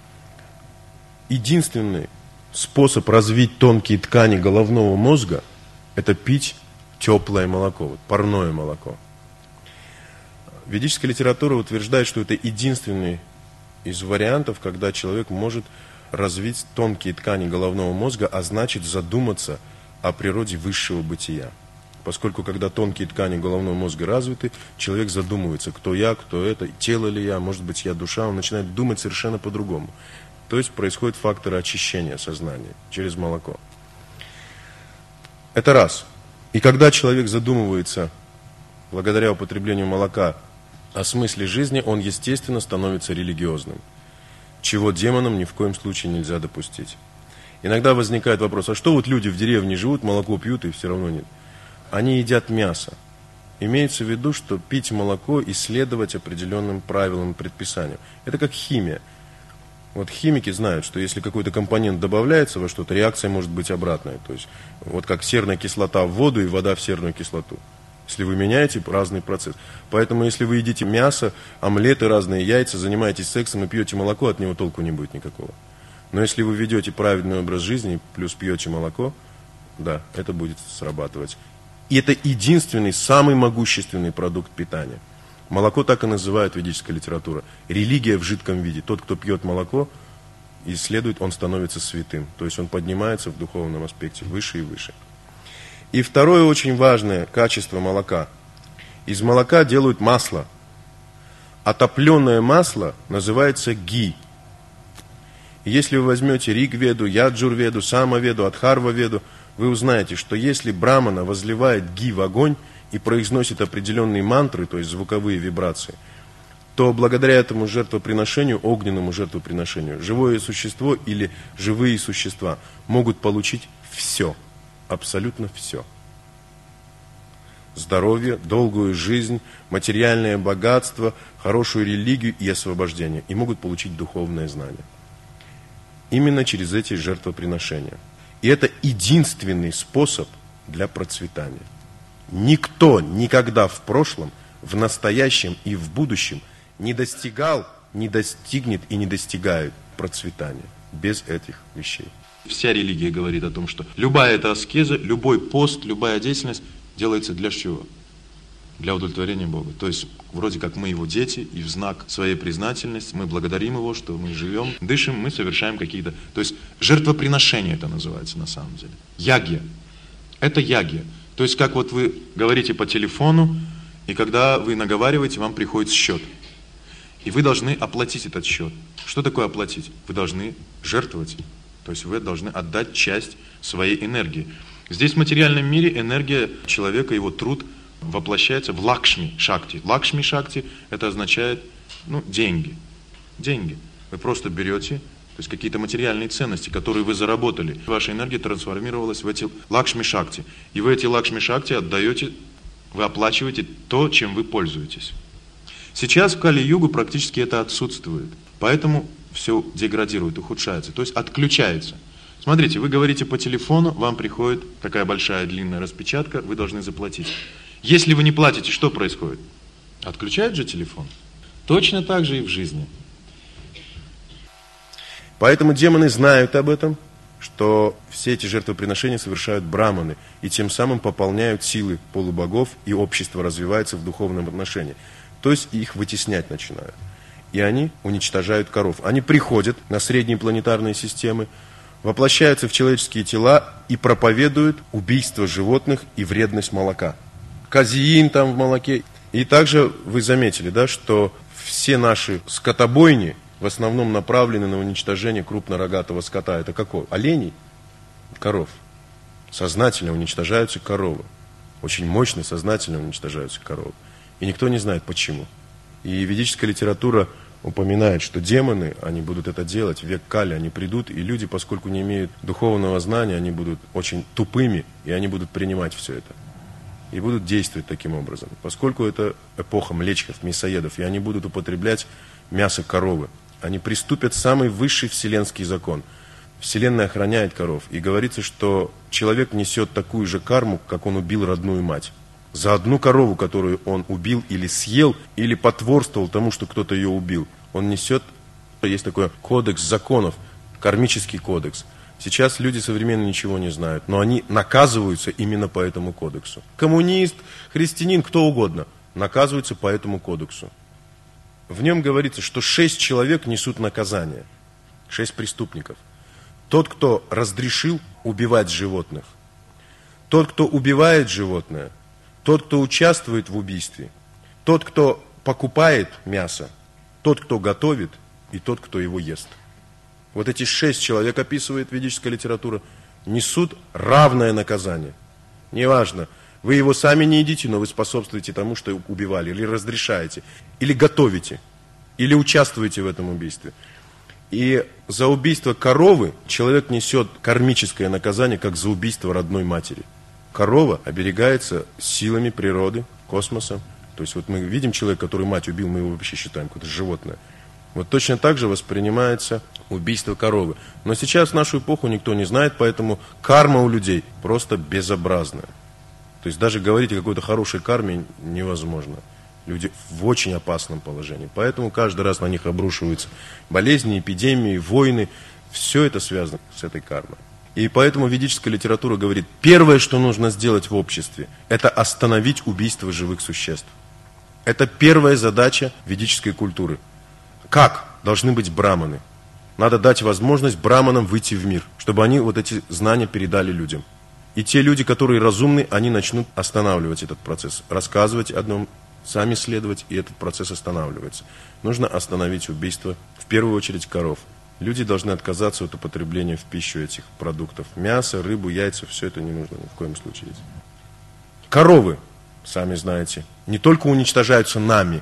Speaker 1: Единственный способ развить тонкие ткани головного мозга – это пить теплое молоко, вот, парное молоко. Ведическая литература утверждает, что это единственный из вариантов, когда человек может развить тонкие ткани головного мозга, а значит задуматься о природе высшего бытия. Поскольку когда тонкие ткани головного мозга развиты, человек задумывается, кто я, кто это, тело ли я, может быть я душа, он начинает думать совершенно по-другому. То есть происходят факторы очищения сознания через молоко. Это раз. И когда человек задумывается, благодаря употреблению молока, о смысле жизни, он, естественно, становится религиозным, чего демонам ни в коем случае нельзя допустить. Иногда возникает вопрос, а что вот люди в деревне живут, молоко пьют и все равно нет? Они едят мясо. Имеется в виду, что пить молоко и следовать определенным правилам и предписаниям. Это как химия. Вот химики знают, что если какой-то компонент добавляется во что-то, реакция может быть обратная. То есть вот как серная кислота в воду и вода в серную кислоту. Если вы меняете разный процесс. Поэтому если вы едите мясо, омлеты, разные яйца, занимаетесь сексом и пьете молоко, от него толку не будет никакого. Но если вы ведете правильный образ жизни, плюс пьете молоко, да, это будет срабатывать. И это единственный, самый могущественный продукт питания. Молоко так и называют ведическая литература. Религия в жидком виде. Тот, кто пьет молоко, исследует, он становится святым. То есть он поднимается в духовном аспекте выше и выше. И второе очень важное качество молока. Из молока делают масло. А топленое масло называется ги. И если вы возьмете Риг-веду, Яджур-веду, Сама-веду, Адхарва-веду, вы узнаете, что если брамана возливает ги в огонь и произносит определенные мантры, то есть звуковые вибрации, то благодаря этому жертвоприношению, огненному жертвоприношению, живое существо или живые существа могут получить все, абсолютно все. Здоровье, долгую жизнь, материальное богатство, хорошую религию и освобождение. И могут получить духовное знание. Именно через эти жертвоприношения. И это единственный способ для процветания. Никто никогда в прошлом, в настоящем и в будущем не достигал, не достигнет и не достигает процветания без этих вещей.
Speaker 3: Вся религия говорит о том, что любая эта аскеза, любой пост, любая деятельность делается для чего? Для удовлетворения Бога. То есть, вроде как мы Его дети, и в знак своей признательности мы благодарим Его, что мы живем, дышим, мы совершаем какие-то... То есть, жертвоприношение это называется на самом деле. Ягья. Это ягья. То есть, как вот вы говорите по телефону, и когда вы наговариваете, вам приходит счет. И вы должны оплатить этот счет. Что такое оплатить? Вы должны жертвовать. То есть, вы должны отдать часть своей энергии. Здесь в материальном мире энергия человека, его труд воплощается в Лакшми-шакти. Лакшми-шакти это означает деньги. Деньги. Вы просто берете, то есть какие-то материальные ценности, которые вы заработали. Ваша энергия трансформировалась в эти Лакшми-шакти. И вы эти Лакшми-шакти отдаете, вы оплачиваете то, чем вы пользуетесь. Сейчас в Кали-югу практически это отсутствует. Поэтому все деградирует, ухудшается, то есть отключается. Смотрите, вы говорите по телефону, вам приходит такая большая длинная распечатка, вы должны заплатить. Если вы не платите, что происходит? Отключают же телефон. Точно так же и в жизни.
Speaker 1: Поэтому демоны знают об этом, что все эти жертвоприношения совершают браманы, и тем самым пополняют силы полубогов, и общество развивается в духовном отношении. То есть их вытеснять начинают. И они уничтожают коров. Они приходят на средние планетарные системы, воплощаются в человеческие тела и проповедуют убийство животных и вредность молока. Казеин там в молоке. И также вы заметили, да, что все наши скотобойни в основном направлены на уничтожение крупнорогатого скота. Это какой? Оленей? Коров. Сознательно уничтожаются коровы. Очень мощно, сознательно уничтожаются коровы. И никто не знает почему. И ведическая литература упоминает, что демоны, они будут это делать, в век Кали они придут, и люди, поскольку не имеют духовного знания, они будут очень тупыми, и они будут принимать все это. И будут действовать таким образом. Поскольку это эпоха млечков, мясоедов, и они будут употреблять мясо коровы, они приступят самый высший вселенский закон. Вселенная охраняет коров, и говорится, что человек несет такую же карму, как он убил родную мать. За одну корову, которую он убил или съел, или потворствовал тому, что кто-то ее убил, он несет, есть такой кодекс законов, кармический кодекс. Сейчас люди современные ничего не знают, но они наказываются именно по этому кодексу. Коммунист, христианин, кто угодно, наказываются по этому кодексу. В нем говорится, что 6 человек несут наказание, 6 преступников. Тот, кто разрешил убивать животных, тот, кто убивает животное, тот, кто участвует в убийстве, тот, кто покупает мясо, тот, кто готовит, и тот, кто его ест. Вот эти 6 человек, описывает ведическая литература, несут равное наказание. Неважно, вы его сами не едите, но вы способствуете тому, что убивали, или разрешаете, или готовите, или участвуете в этом убийстве. И за убийство коровы человек несет кармическое наказание, как за убийство родной матери. Корова оберегается силами природы, космоса. То есть вот мы видим человека, который мать убил, мы его вообще считаем какое-то животное. Вот точно так же воспринимается убийство коровы. Но сейчас в нашу эпоху никто не знает, поэтому карма у людей просто безобразная. То есть даже говорить о какой-то хорошей карме невозможно. Люди в очень опасном положении. Поэтому каждый раз на них обрушиваются болезни, эпидемии, войны. Все это связано с этой кармой. И поэтому ведическая литература говорит, первое, что нужно сделать в обществе, это остановить убийство живых существ. Это первая задача ведической культуры. Как должны быть браманы? Надо дать возможность браманам выйти в мир, чтобы они вот эти знания передали людям. И те люди, которые разумны, они начнут останавливать этот процесс, рассказывать одном, сами следовать, и этот процесс останавливается. Нужно остановить убийство, в первую очередь, коров. Люди должны отказаться от употребления в пищу этих продуктов. Мясо, рыбу, яйца, все это не нужно ни в коем случае. Коровы, сами знаете, не только уничтожаются нами,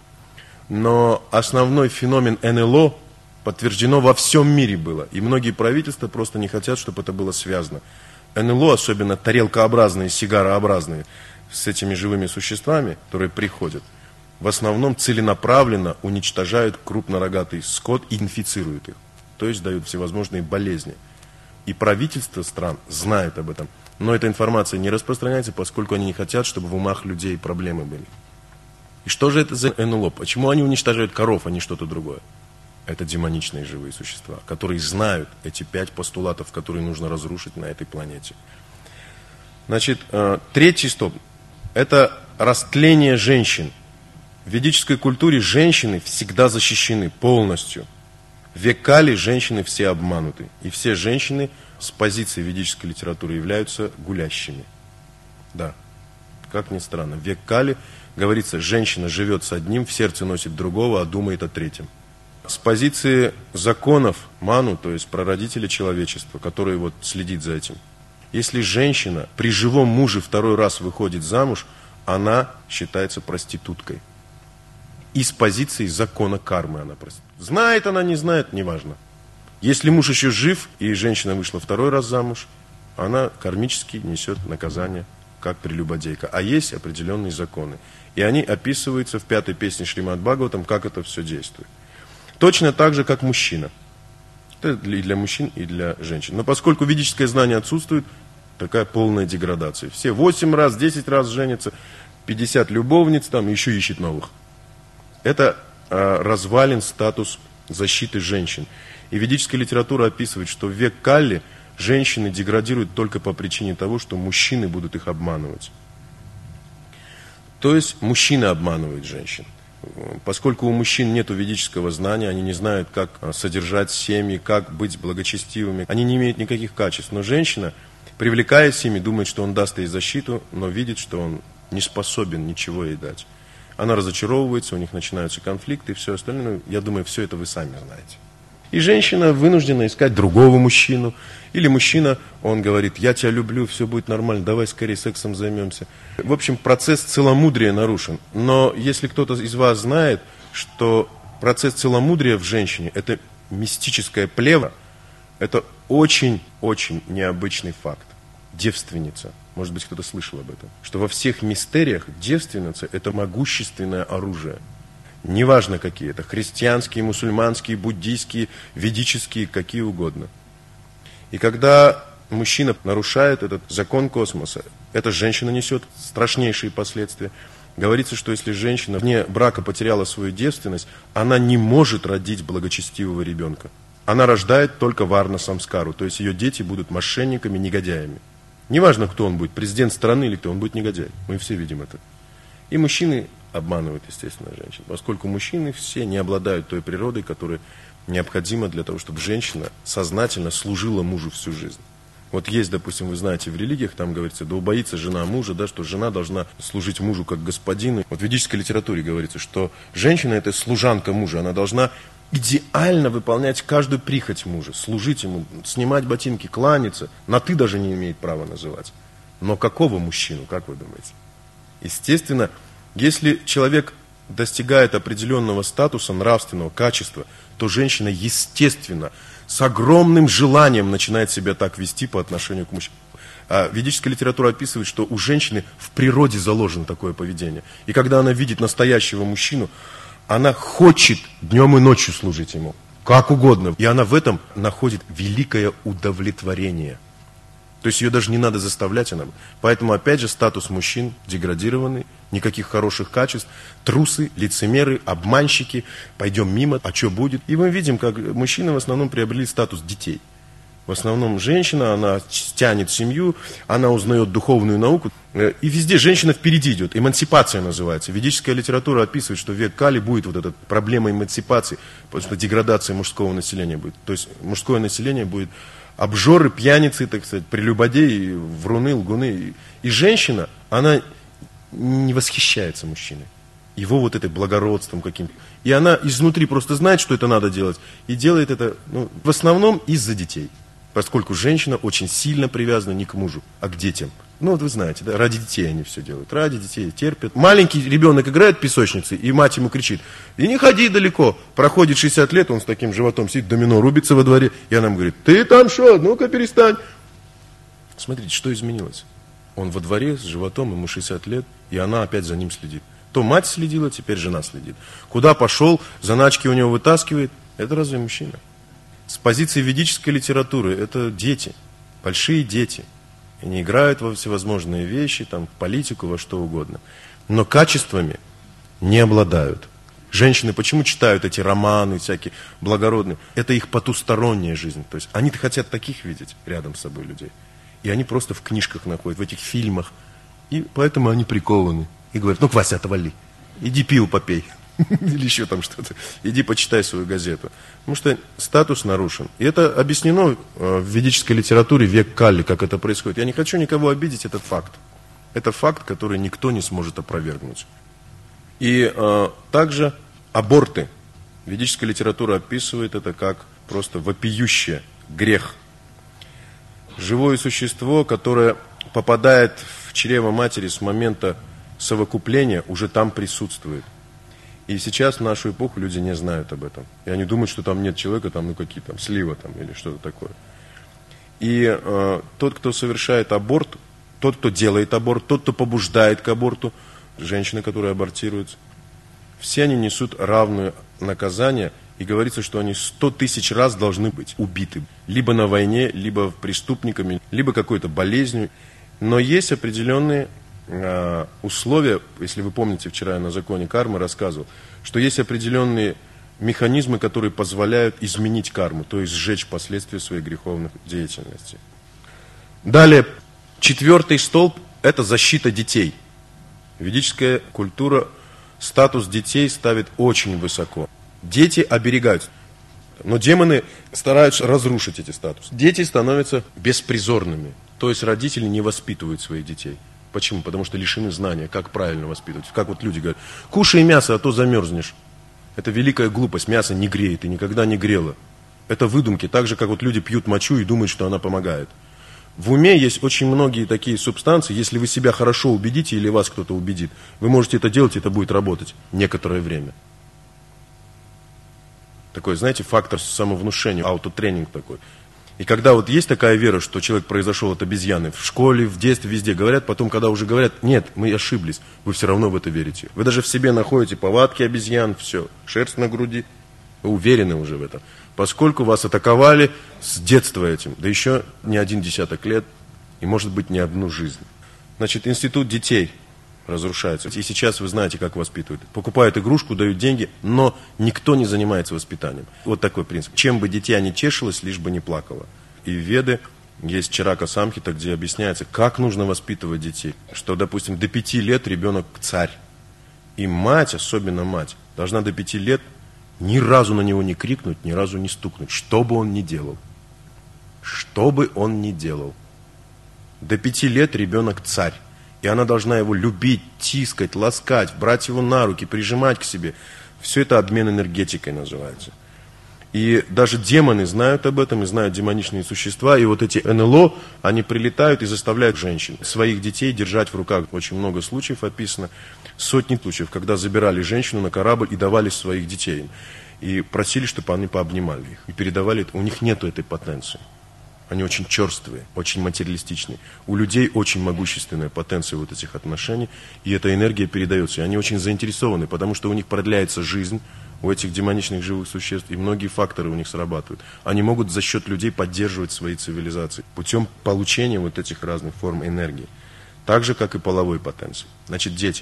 Speaker 1: но основной феномен НЛО подтверждено во всем мире было. И многие правительства просто не хотят, чтобы это было связано. НЛО, особенно тарелкообразные, сигарообразные, с этими живыми существами, которые приходят, в основном целенаправленно уничтожают крупнорогатый скот и инфицируют их. То есть дают всевозможные болезни. И правительства стран знают об этом. Но эта информация не распространяется, поскольку они не хотят, чтобы в умах людей проблемы были. И что же это за НЛО? Почему они уничтожают коров, а не что-то другое? Это демоничные живые существа, которые знают эти 5 постулатов, которые нужно разрушить на этой планете. Значит, третий стоп – это растление женщин. В ведической культуре женщины всегда защищены полностью. В век Кали женщины все обмануты. И все женщины с позиции ведической литературы являются гулящими. Да, как ни странно. В век Кали говорится, женщина живет с одним, в сердце носит другого, а думает о третьем. С позиции законов Ману, то есть прародителя человечества, который вот следит за этим. Если женщина при живом муже второй раз выходит замуж, она считается проституткой. И с позиции закона кармы она простит. Знает она, не знает, неважно. Если муж еще жив, и женщина вышла второй раз замуж, она кармически несет наказание, как прелюбодейка. А есть определенные законы. И они описываются в 5-й песне Шримад Бхагаватам, как это все действует. Точно так же, как мужчина. Это и для мужчин, и для женщин. Но поскольку ведическое знание отсутствует, такая полная деградация. Все 8 раз, 10 раз женятся, 50 любовниц, там еще ищет новых. Это развален статус защиты женщин. И ведическая литература описывает, что в век Калли женщины деградируют только по причине того, что мужчины будут их обманывать. То есть мужчины обманывают женщин. Поскольку у мужчин нет ведического знания, они не знают, как содержать семьи, как быть благочестивыми, они не имеют никаких качеств. Но женщина, привлекая семьи, думает, что он даст ей защиту, но видит, что он не способен ничего ей дать. Она разочаровывается, у них начинаются конфликты и все остальное. Я думаю, все это вы сами знаете. И женщина вынуждена искать другого мужчину. Или мужчина, он говорит, я тебя люблю, все будет нормально, давай скорее сексом займемся. В общем, процесс целомудрия нарушен. Но если кто-то из вас знает, что процесс целомудрия в женщине – это мистическая плева, это очень-очень необычный факт. Девственница. Может быть, кто-то слышал об этом. Что во всех мистериях девственница – это могущественное оружие. Неважно какие это, христианские, мусульманские, буддийские, ведические, какие угодно. И когда мужчина нарушает этот закон космоса, эта женщина несет страшнейшие последствия. Говорится, что если женщина вне брака потеряла свою девственность, она не может родить благочестивого ребенка. Она рождает только варна самскару, то есть ее дети будут мошенниками, негодяями. Неважно, кто он будет, президент страны или кто, он будет негодяй. Мы все видим это. И мужчины обманывают, естественно, женщин, поскольку мужчины все не обладают той природой, которая необходима для того, чтобы женщина сознательно служила мужу всю жизнь. Вот есть, допустим, вы знаете, в религиях там говорится, да убоится жена мужа, да, что жена должна служить мужу как господину. Вот в ведической литературе говорится, что женщина – это служанка мужа, она должна идеально выполнять каждую прихоть мужа, служить ему, снимать ботинки, кланяться, на «ты» даже не имеет права называть. Но какого мужчину, как вы думаете? Естественно, если человек достигает определенного статуса, нравственного качества, то женщина, естественно, с огромным желанием начинает себя так вести по отношению к мужчине. А ведическая литература описывает, что у женщины в природе заложено такое поведение. И когда она видит настоящего мужчину, она хочет днем и ночью служить ему, как угодно. И она в этом находит великое удовлетворение. То есть ее даже не надо заставлять. Поэтому, опять же, статус мужчин деградированный, никаких хороших качеств, трусы, лицемеры, обманщики, пойдем мимо, а что будет? И мы видим, как мужчины в основном приобрели статус детей. В основном женщина, она тянет семью, она узнает духовную науку. И везде женщина впереди идет. Эмансипация называется. Ведическая литература описывает, что в век Кали будет вот эта проблема эмансипации, потому что деградация мужского населения будет. То есть мужское население будет обжоры, пьяницы, так сказать, прелюбодеи, вруны, лгуны. И женщина, она не восхищается мужчиной. его вот этой благородством каким-то. И она изнутри просто знает, что это надо делать, и делает это, в основном из-за детей. Поскольку женщина очень сильно привязана не к мужу, а к детям. Вот вы знаете, да, ради детей они все делают, ради детей терпят. Маленький ребенок играет в песочнице, и мать ему кричит: и не ходи далеко. Проходит 60 лет, он с таким животом сидит, домино рубится во дворе, и она ему говорит: ты там что, ну-ка перестань. Смотрите, что изменилось. Он во дворе с животом, ему 60 лет, и она опять за ним следит. То мать следила, теперь жена следит. Куда пошел, заначки у него вытаскивает. Это разве мужчина? С позиции ведической литературы это дети, большие дети. Они играют во всевозможные вещи, там, в политику, во что угодно. Но качествами не обладают. Женщины почему читают эти романы всякие благородные? Это их потусторонняя жизнь. То есть они-то хотят таких видеть рядом с собой людей. И они просто в книжках находят, в этих фильмах. И поэтому они прикованы. И говорят: ну, Вася, отвали, иди пиво попей. Или еще там что-то. Иди почитай свою газету. Потому что статус нарушен. И это объяснено в ведической литературе век Калли, как это происходит. Я не хочу никого обидеть, этот факт. Это факт, который никто не сможет опровергнуть. И также аборты. Ведическая литература описывает это как просто вопиющий грех. Живое существо, которое попадает в чрево матери с момента совокупления, уже там присутствует. И сейчас, в нашу эпоху, люди не знают об этом. И они думают, что там нет человека, там, какие там, слива там, или что-то такое. И тот, кто совершает аборт, тот, кто делает аборт, тот, кто побуждает к аборту, женщины, которые абортируются, все они несут равное наказание. И говорится, что они 100 тысяч раз должны быть убиты. Либо на войне, либо преступниками, либо какой-то болезнью. Но есть определенные условия, если вы помните, вчера я на законе кармы рассказывал, что есть определенные механизмы, которые позволяют изменить карму, то есть сжечь последствия своей греховной деятельности. Далее, 4-й столб – это защита детей. Ведическая культура статус детей ставит очень высоко. Дети оберегаются, но демоны стараются разрушить эти статусы. Дети становятся беспризорными, то есть родители не воспитывают своих детей. Почему? Потому что лишены знания, как правильно воспитывать. Как вот люди говорят: кушай мясо, а то замерзнешь. Это великая глупость, мясо не греет и никогда не грело. Это выдумки, так же, как вот люди пьют мочу и думают, что она помогает. В уме есть очень многие такие субстанции, если вы себя хорошо убедите или вас кто-то убедит, вы можете это делать, и это будет работать некоторое время. Такой, знаете, фактор самовнушения, аутотренинг такой. И когда вот есть такая вера, что человек произошел от обезьяны, в школе, в детстве, везде говорят, потом, когда уже говорят: нет, мы ошиблись, вы все равно в это верите. Вы даже в себе находите повадки обезьян, все, шерсть на груди, вы уверены уже в этом. Поскольку вас атаковали с детства этим, да еще не 1 десяток лет, и может быть не одну жизнь. Значит, институт детей разрушается. И сейчас вы знаете, как воспитывают. Покупают игрушку, дают деньги, но никто не занимается воспитанием. Вот такой принцип. Чем бы дитя не тешилось, лишь бы не плакало. И в Веды есть Чарака Самхита, где объясняется, как нужно воспитывать детей. Что, допустим, до 5 лет ребенок царь. И мать, особенно мать, должна до 5 лет ни разу на него не крикнуть, ни разу не стукнуть. Что бы он ни делал. Что бы он ни делал. До 5 лет ребенок царь. И она должна его любить, тискать, ласкать, брать его на руки, прижимать к себе. Все это обмен энергетикой называется. И даже демоны знают об этом, и знают демоничные существа. И вот эти НЛО, они прилетают и заставляют женщин своих детей держать в руках. Очень много случаев описано, сотни случаев, когда забирали женщину на корабль и давали своих детей. И просили, чтобы они пообнимали их. И передавали это. У них нету этой потенции. Они очень черствые, очень материалистичные. У людей очень могущественная потенция вот этих отношений, и эта энергия передается. И они очень заинтересованы, потому что у них продляется жизнь, у этих демоничных живых существ, и многие факторы у них срабатывают. Они могут за счет людей поддерживать свои цивилизации путем получения вот этих разных форм энергии. Так же, как и половой потенции. Значит, дети.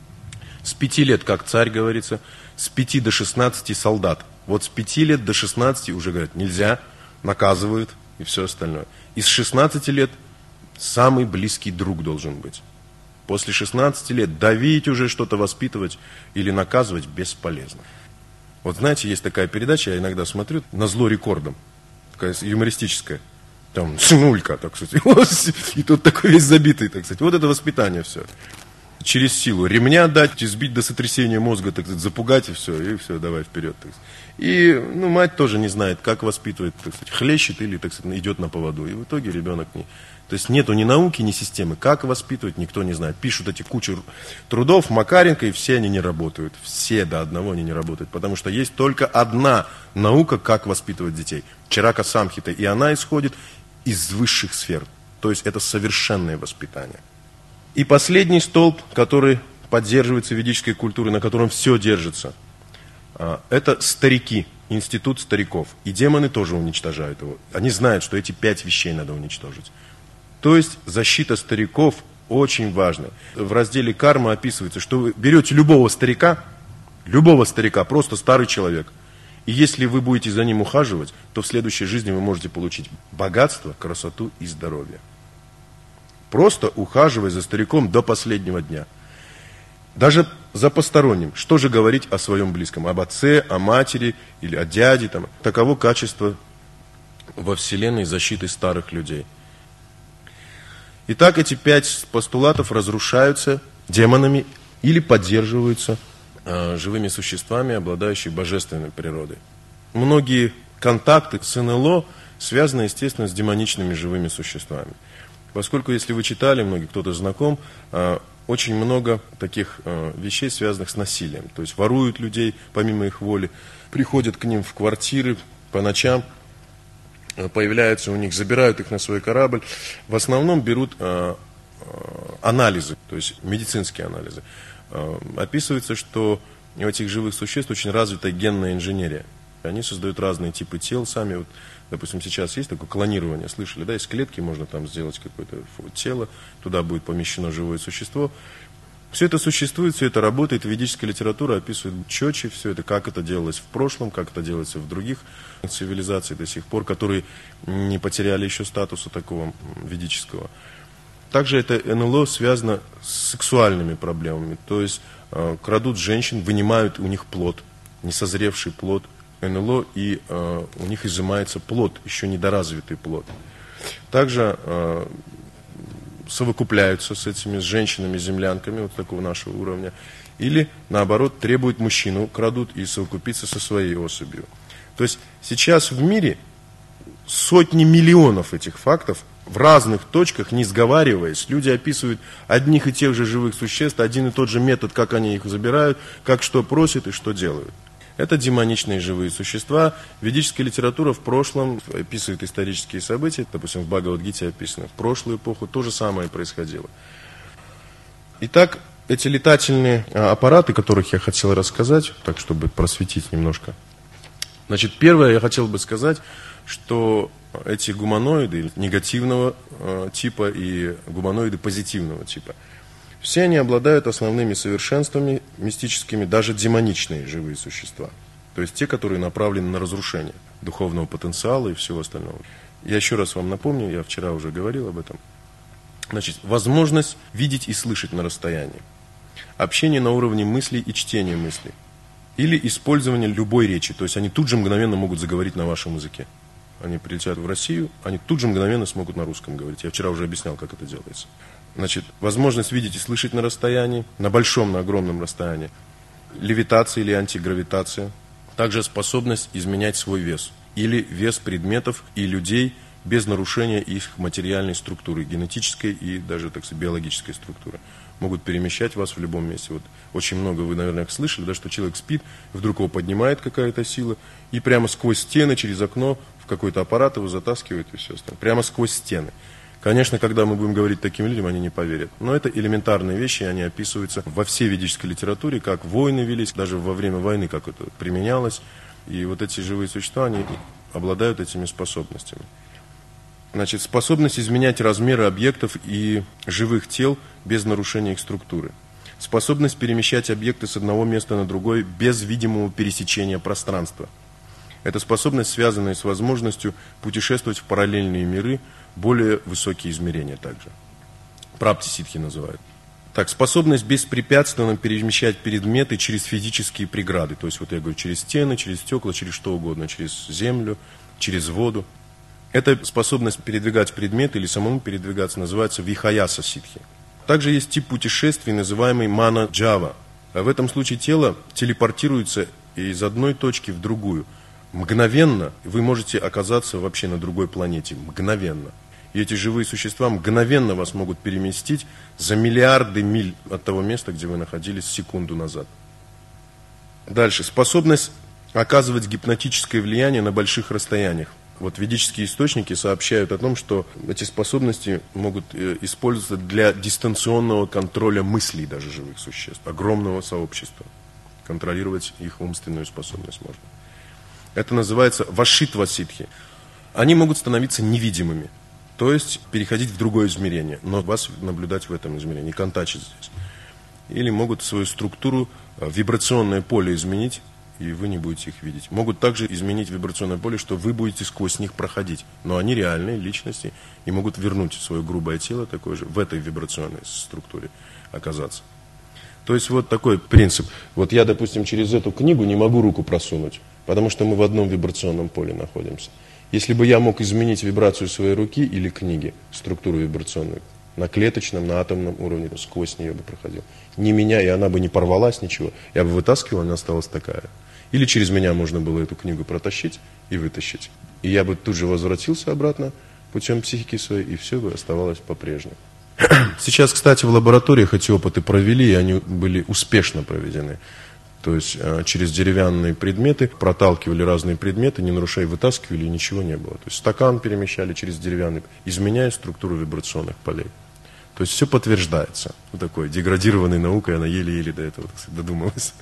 Speaker 1: С 5 лет, как царь говорится, с 5 до 16 солдат. Вот с 5 лет до 16 уже говорят: нельзя, наказывают. И все остальное. И с 16 лет самый близкий друг должен быть. После 16 лет давить уже, что-то воспитывать или наказывать бесполезно. Вот знаете, есть такая передача, я иногда смотрю, «Назло рекордам», такая юмористическая. Там сынулька, так сказать, и тот такой весь забитый, так сказать. Вот это воспитание все. через силу. Ремня дать, избить до сотрясения мозга, так сказать, запугать и все, давай вперед. Так сказать. И мать тоже не знает, как воспитывать, так сказать, хлещет или, так сказать, идет на поводу. И в итоге ребенок не... То есть нету ни науки, ни системы. Как воспитывать, никто не знает. Пишут эти кучу трудов Макаренко, и все они не работают. Все до одного они не работают. Потому что есть только одна наука, как воспитывать детей. Чарака Самхита. И она исходит из высших сфер. То есть это совершенное воспитание. И последний столб, который поддерживается ведической культурой, на котором все держится, это старики, институт стариков. И демоны тоже уничтожают его. Они знают, что эти 5 вещей надо уничтожить. То есть защита стариков очень важна. В разделе карма описывается, что вы берете любого старика, просто старый человек, и если вы будете за ним ухаживать, то в следующей жизни вы можете получить богатство, красоту и здоровье. Просто ухаживая за стариком до последнего дня. Даже за посторонним. Что же говорить о своем близком? Об отце, о матери или о дяде. Таково качество во Вселенной защиты старых людей. Итак, эти 5 постулатов разрушаются демонами или поддерживаются живыми существами, обладающими божественной природой. Многие контакты с НЛО связаны, естественно, с демоничными живыми существами. Поскольку, если вы читали, кто-то знаком, очень много таких вещей, связанных с насилием. То есть воруют людей помимо их воли, приходят к ним в квартиры по ночам, появляются у них, забирают их на свой корабль. В основном берут анализы, то есть медицинские анализы. Описывается, что у этих живых существ очень развита генная инженерия. Они создают разные типы тел сами. Вот, допустим, сейчас есть такое клонирование, слышали, да, из клетки можно там сделать какое-то тело, туда будет помещено живое существо. Все это существует, все это работает, ведическая литература описывает четче все это, как это делалось в прошлом, как это делается в других цивилизациях до сих пор, которые не потеряли еще статуса такого ведического. Также это НЛО связано с сексуальными проблемами, то есть крадут женщин, вынимают у них плод, несозревший плод НЛО, и у них изымается плод, еще недоразвитый плод. Также совокупляются с этими женщинами-землянками, вот такого нашего уровня, или, наоборот, требуют мужчину, крадут и совокупиться со своей особью. То есть сейчас в мире сотни миллионов этих фактов в разных точках, не сговариваясь, люди описывают одних и тех же живых существ, один и тот же метод, как они их забирают, как что просят и что делают. Это демоничные живые существа. Ведическая литература в прошлом описывает исторические события. Допустим, в Бхагавад-гите описано. В прошлую эпоху то же самое происходило. Итак, эти летательные аппараты, о которых я хотел рассказать, так, чтобы просветить немножко. Значит, первое, я хотел бы сказать, что эти гуманоиды негативного типа и гуманоиды позитивного типа, все они обладают основными совершенствами мистическими, даже демоничные живые существа. То есть те, которые направлены на разрушение духовного потенциала и всего остального. Я еще раз вам напомню, я вчера уже говорил об этом. Значит, возможность видеть и слышать на расстоянии. Общение на уровне мыслей и чтения мыслей. Или использование любой речи. То есть они тут же мгновенно могут заговорить на вашем языке. Они прилетят в Россию, они тут же мгновенно смогут на русском говорить. Я вчера уже объяснял, как это делается. Значит, возможность видеть и слышать на расстоянии, на большом, на огромном расстоянии. Левитация или антигравитация. Также способность изменять свой вес. Или вес предметов и людей без нарушения их материальной структуры, генетической и даже, так сказать, биологической структуры. Могут перемещать вас в любом месте. Вот очень много вы, наверное, слышали, да, что человек спит, вдруг его поднимает какая-то сила, и прямо сквозь стены, через окно, в какой-то аппарат его затаскивает и все остальное. Прямо сквозь стены. Конечно, когда мы будем говорить таким людям, они не поверят. Но это элементарные вещи, они описываются во всей ведической литературе, как войны велись, даже во время войны, как это применялось. И вот эти живые существа, они обладают этими способностями. Значит, способность изменять размеры объектов и живых тел без нарушения их структуры. Способность перемещать объекты с одного места на другое без видимого пересечения пространства. Это способность, связанная с возможностью путешествовать в параллельные миры, более высокие измерения также. Прапти-ситхи называют. Так, способность беспрепятственно перемещать предметы через физические преграды. То есть, вот я говорю, через стены, через стекла, через что угодно, через землю, через воду. Эта способность передвигать предметы или самому передвигаться называется вихаяса-ситхи. Также есть тип путешествий, называемый мана-джава. В этом случае тело телепортируется из одной точки в другую. Мгновенно вы можете оказаться вообще на другой планете. Мгновенно. И эти живые существа мгновенно вас могут переместить за миллиарды миль от того места, где вы находились секунду назад. Dальше. Способность оказывать гипнотическое влияние на больших расстояниях. Вот ведические источники сообщают о том, что эти способности могут использоваться для дистанционного контроля мыслей даже живых существ, огромного сообщества. Контролировать их умственную способность можно. Это называется вашитва-ситхи. Они могут становиться невидимыми, то есть переходить в другое измерение, но вас наблюдать в этом измерении, контачить здесь. Или могут свою структуру, вибрационное поле изменить, и вы не будете их видеть. Могут также изменить вибрационное поле, что вы будете сквозь них проходить. Но они реальные личности и могут вернуть свое грубое тело такое же, в этой вибрационной структуре оказаться. То есть вот такой принцип. Вот я, допустим, через эту книгу не могу руку просунуть, потому что мы в одном вибрационном поле находимся. Если бы я мог изменить вибрацию своей руки или книги, структуру вибрационную, на клеточном, на атомном уровне, сквозь нее бы проходил. Не меня, и она бы не порвалась, ничего. Я бы вытаскивал, она осталась такая. Или через меня можно было эту книгу протащить и вытащить. И я бы тут же возвратился обратно путем психики своей, и все бы оставалось по-прежнему. Сейчас, кстати, в лабораториях эти опыты провели, и они были успешно проведены. То есть через деревянные предметы проталкивали разные предметы, не нарушая, вытаскивали, и ничего не было. То есть стакан перемещали через деревянный, изменяя структуру вибрационных полей. То есть все подтверждается. Вот такой деградированной наукой, она еле-еле до этого додумалась.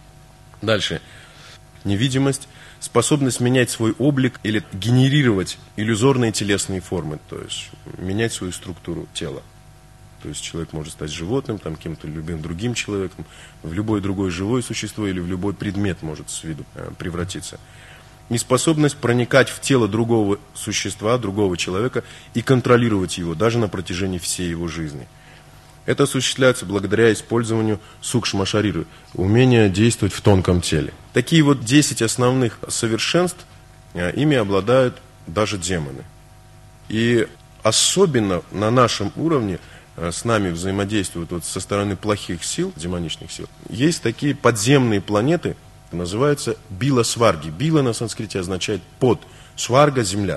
Speaker 1: Дальше. Невидимость, способность менять свой облик или генерировать иллюзорные телесные формы, то есть менять свою структуру тела. То есть человек может стать животным, там, кем-то любым другим человеком, в любое другое живое существо или в любой предмет может с виду превратиться. Неспособность проникать в тело другого существа, другого человека и контролировать его даже на протяжении всей его жизни. Это осуществляется благодаря использованию сукшма-шариры, умения действовать в тонком теле. Такие вот 10 основных совершенств, ими обладают даже демоны. И особенно на нашем уровне с нами взаимодействуют вот со стороны плохих сил, демоничных сил. Есть такие подземные планеты, называются била-сварги. Била на санскрите означает под, сварга – земля.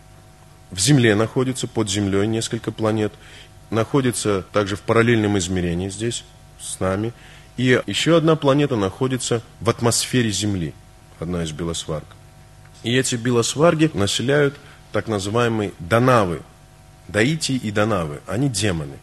Speaker 1: В земле находится, под землей несколько планет. Находится также в параллельном измерении здесь, с нами. И еще одна планета находится в атмосфере Земли, одна из билосварг. И эти билосварги населяют так называемые данавы, даити и данавы, они демоны.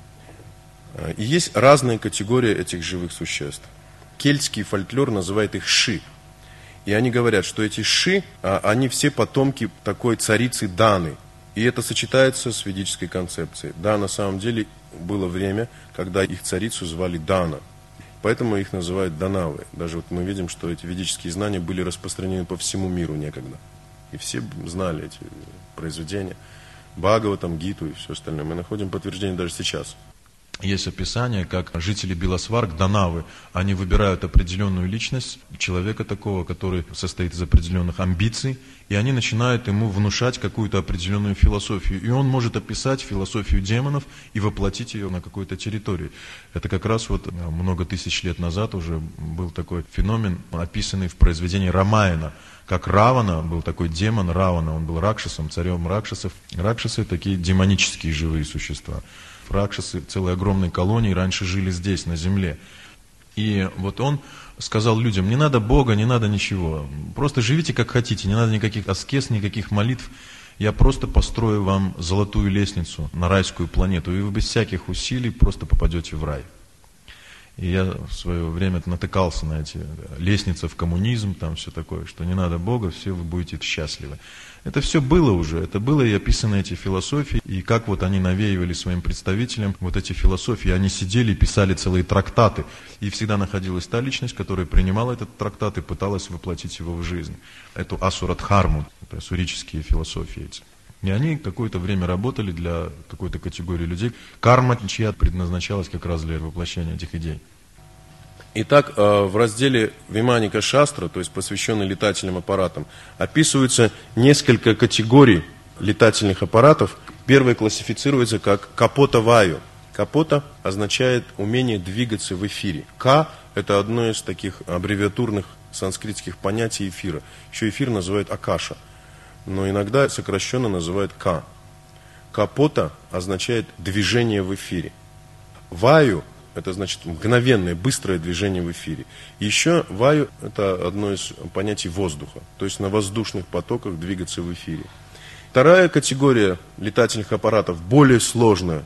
Speaker 1: И есть разные категории этих живых существ. Кельтский фольклор называет их ши. И они говорят, что эти ши, они все потомки такой царицы Даны. И это сочетается с ведической концепцией. Да, на самом деле было время, когда их царицу звали Дана. Поэтому их называют Данавы. Даже вот мы видим, что эти ведические знания были распространены по всему миру некогда. И все знали эти произведения. Бхагаватам, Гиту и все остальное. Мы находим подтверждение даже сейчас.
Speaker 2: Есть описание, как жители Билосварг, Данавы, они выбирают определенную личность, человека такого, который состоит из определенных амбиций, и они начинают ему внушать какую-то определенную философию. И он может описать философию демонов и воплотить ее на какой-то территории. Это как раз вот много тысяч лет назад уже был такой феномен, описанный в произведении Рамаяна. Как Равана, был такой демон Равана, он был ракшасом, царем ракшасов. Ракшасы такие демонические живые существа. Ракшасы целой огромной колонии раньше жили здесь, на земле. И вот он сказал людям, не надо Бога, не надо ничего. Просто живите как хотите, не надо никаких аскез, никаких молитв. Я просто построю вам золотую лестницу на райскую планету, и вы без всяких усилий просто попадете в рай. И я в свое время натыкался на эти лестницы в коммунизм, там все такое, что не надо Бога, все вы будете счастливы. Это все было уже, это было и описаны эти философии, и как вот они навеивали своим представителям вот эти философии, они сидели и писали целые трактаты, и всегда находилась та личность, которая принимала этот трактат и пыталась воплотить его в жизнь. Эту асурадхарму, это асурические философии эти. И они какое-то время работали для какой-то категории людей. Карма чья предназначалась как раз для воплощения этих идей.
Speaker 1: Итак, в разделе Виманика Шастра, то есть посвященный летательным аппаратам, описываются несколько категорий летательных аппаратов. Первый классифицируется как капота-ваю. Капота означает умение двигаться в эфире. Ка – это одно из таких аббревиатурных санскритских понятий эфира. Еще эфир называют акаша, но иногда сокращенно называют ка. Капота означает движение в эфире. Ваю – это значит мгновенное, быстрое движение в эфире. Еще ваю – это одно из понятий воздуха, то есть на воздушных потоках двигаться в эфире. Вторая категория летательных аппаратов более сложная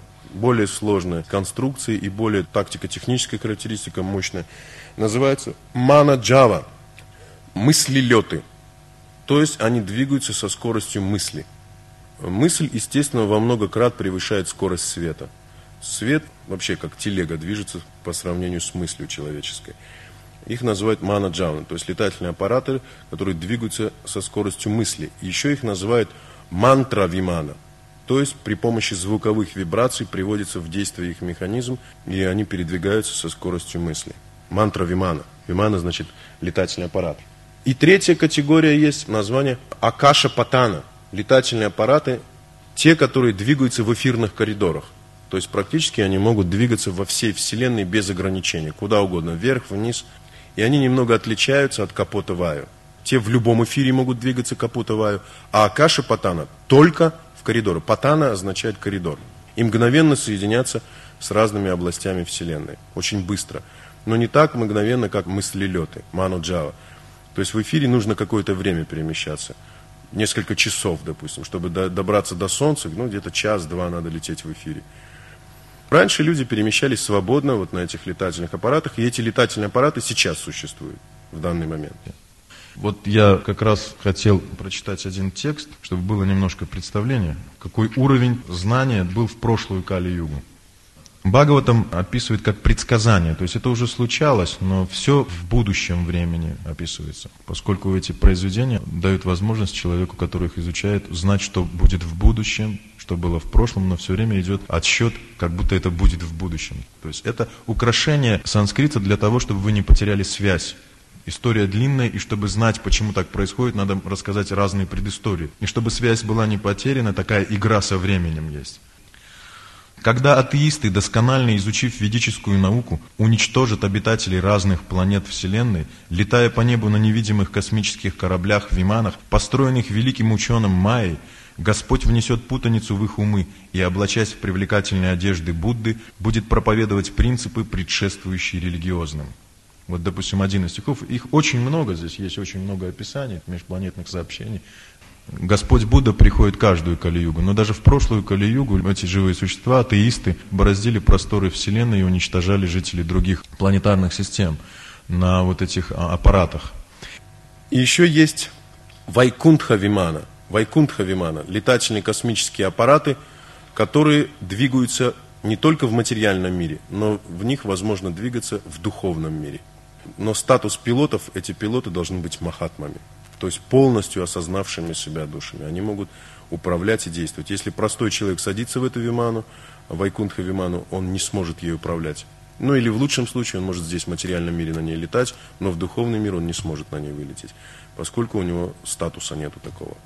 Speaker 1: конструкции и более тактико-техническая характеристика мощная, называется манаджава, мыслелеты. То есть они двигаются со скоростью мысли. Мысль, естественно, во много крат превышает скорость света. Свет вообще как телега движется по сравнению с мыслью человеческой. Их называют манаджава, то есть летательные аппараты, которые двигаются со скоростью мысли. Еще их называют мантра-вимана. То есть при помощи звуковых вибраций приводится в действие их механизм, и они передвигаются со скоростью мысли. Мантра-вимана. Вимана значит летательный аппарат. И третья категория есть название акаша-патана. Летательные аппараты, те, которые двигаются в эфирных коридорах. То есть практически они могут двигаться во всей Вселенной без ограничений, куда угодно, вверх, вниз. И они немного отличаются от капота ваю. Те в любом эфире могут двигаться капота ваю, а акаша-патана только в коридоры. Патана означает коридор. И мгновенно соединяться с разными областями Вселенной. Очень быстро. Но не так мгновенно, как мыслелеты, манаджава. То есть в эфире нужно какое-то время перемещаться. Несколько часов, допустим, чтобы добраться до Солнца, где-то час-два надо лететь в эфире. Раньше люди перемещались свободно вот на этих летательных аппаратах, и эти летательные аппараты сейчас существуют в данный момент.
Speaker 2: Вот я как раз хотел прочитать один текст, чтобы было немножко представление, какой уровень знания был в прошлую Кали-югу. Бхагаватам описывает как предсказание, то есть это уже случалось, но все в будущем времени описывается, поскольку эти произведения дают возможность человеку, который их изучает, знать, что будет в будущем, что было в прошлом, но все время идет отсчет, как будто это будет в будущем. То есть это украшение санскрита для того, чтобы вы не потеряли связь. История длинная, и чтобы знать, почему так происходит, надо рассказать разные предыстории. И чтобы связь была не потеряна, такая игра со временем есть. Когда атеисты, досконально изучив ведическую науку, уничтожат обитателей разных планет Вселенной, летая по небу на невидимых космических кораблях-виманах, построенных великим ученым Майей, Господь внесет путаницу в их умы и, облачаясь в привлекательные одежды Будды, будет проповедовать принципы, предшествующие религиозным. Вот, допустим, один из стихов, их очень много, здесь есть очень много описаний, межпланетных сообщений. Господь Будда приходит каждую Кали-югу, но даже в прошлую Кали-югу эти живые существа, атеисты, бороздили просторы Вселенной и уничтожали жителей других планетарных систем на вот этих аппаратах.
Speaker 1: И еще есть Вайкунтха-вимана. Вайкунтха-вимана – летательные космические аппараты, которые двигаются не только в материальном мире, но в них возможно двигаться в духовном мире. Но статус пилотов, эти пилоты должны быть махатмами. То есть полностью осознавшими себя душами. Они могут управлять и действовать. Если простой человек садится в эту виману, Вайкунтха-виману, он не сможет ей управлять. Ну или в лучшем случае он может здесь в материальном мире на ней летать, но в духовный мир он не сможет на ней вылететь, поскольку у него статуса нету такого.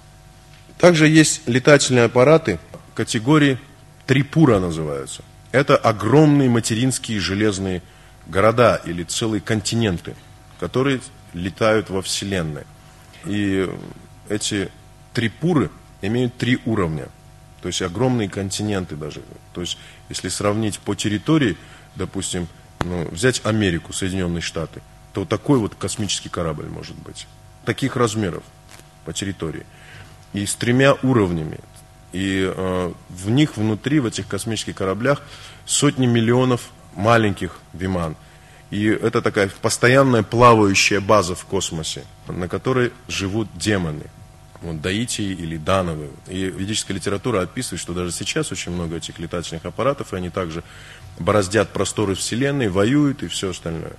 Speaker 1: Также есть летательные аппараты категории Трипура называются. Это огромные материнские железные города или целые континенты, которые летают во Вселенной. И эти трипуры имеют 3 уровня, то есть огромные континенты даже. То есть если сравнить по территории, допустим, взять Америку, Соединенные Штаты, то вот такой вот космический корабль может быть. Таких размеров по территории. И с 3 уровнями. И в них внутри, в этих космических кораблях, сотни миллионов маленьких виман. И это такая постоянная плавающая база в космосе, на которой живут демоны, даитии или дановы. И ведическая литература описывает, что даже сейчас очень много этих летательных аппаратов, и они также бороздят просторы Вселенной, воюют и все остальное.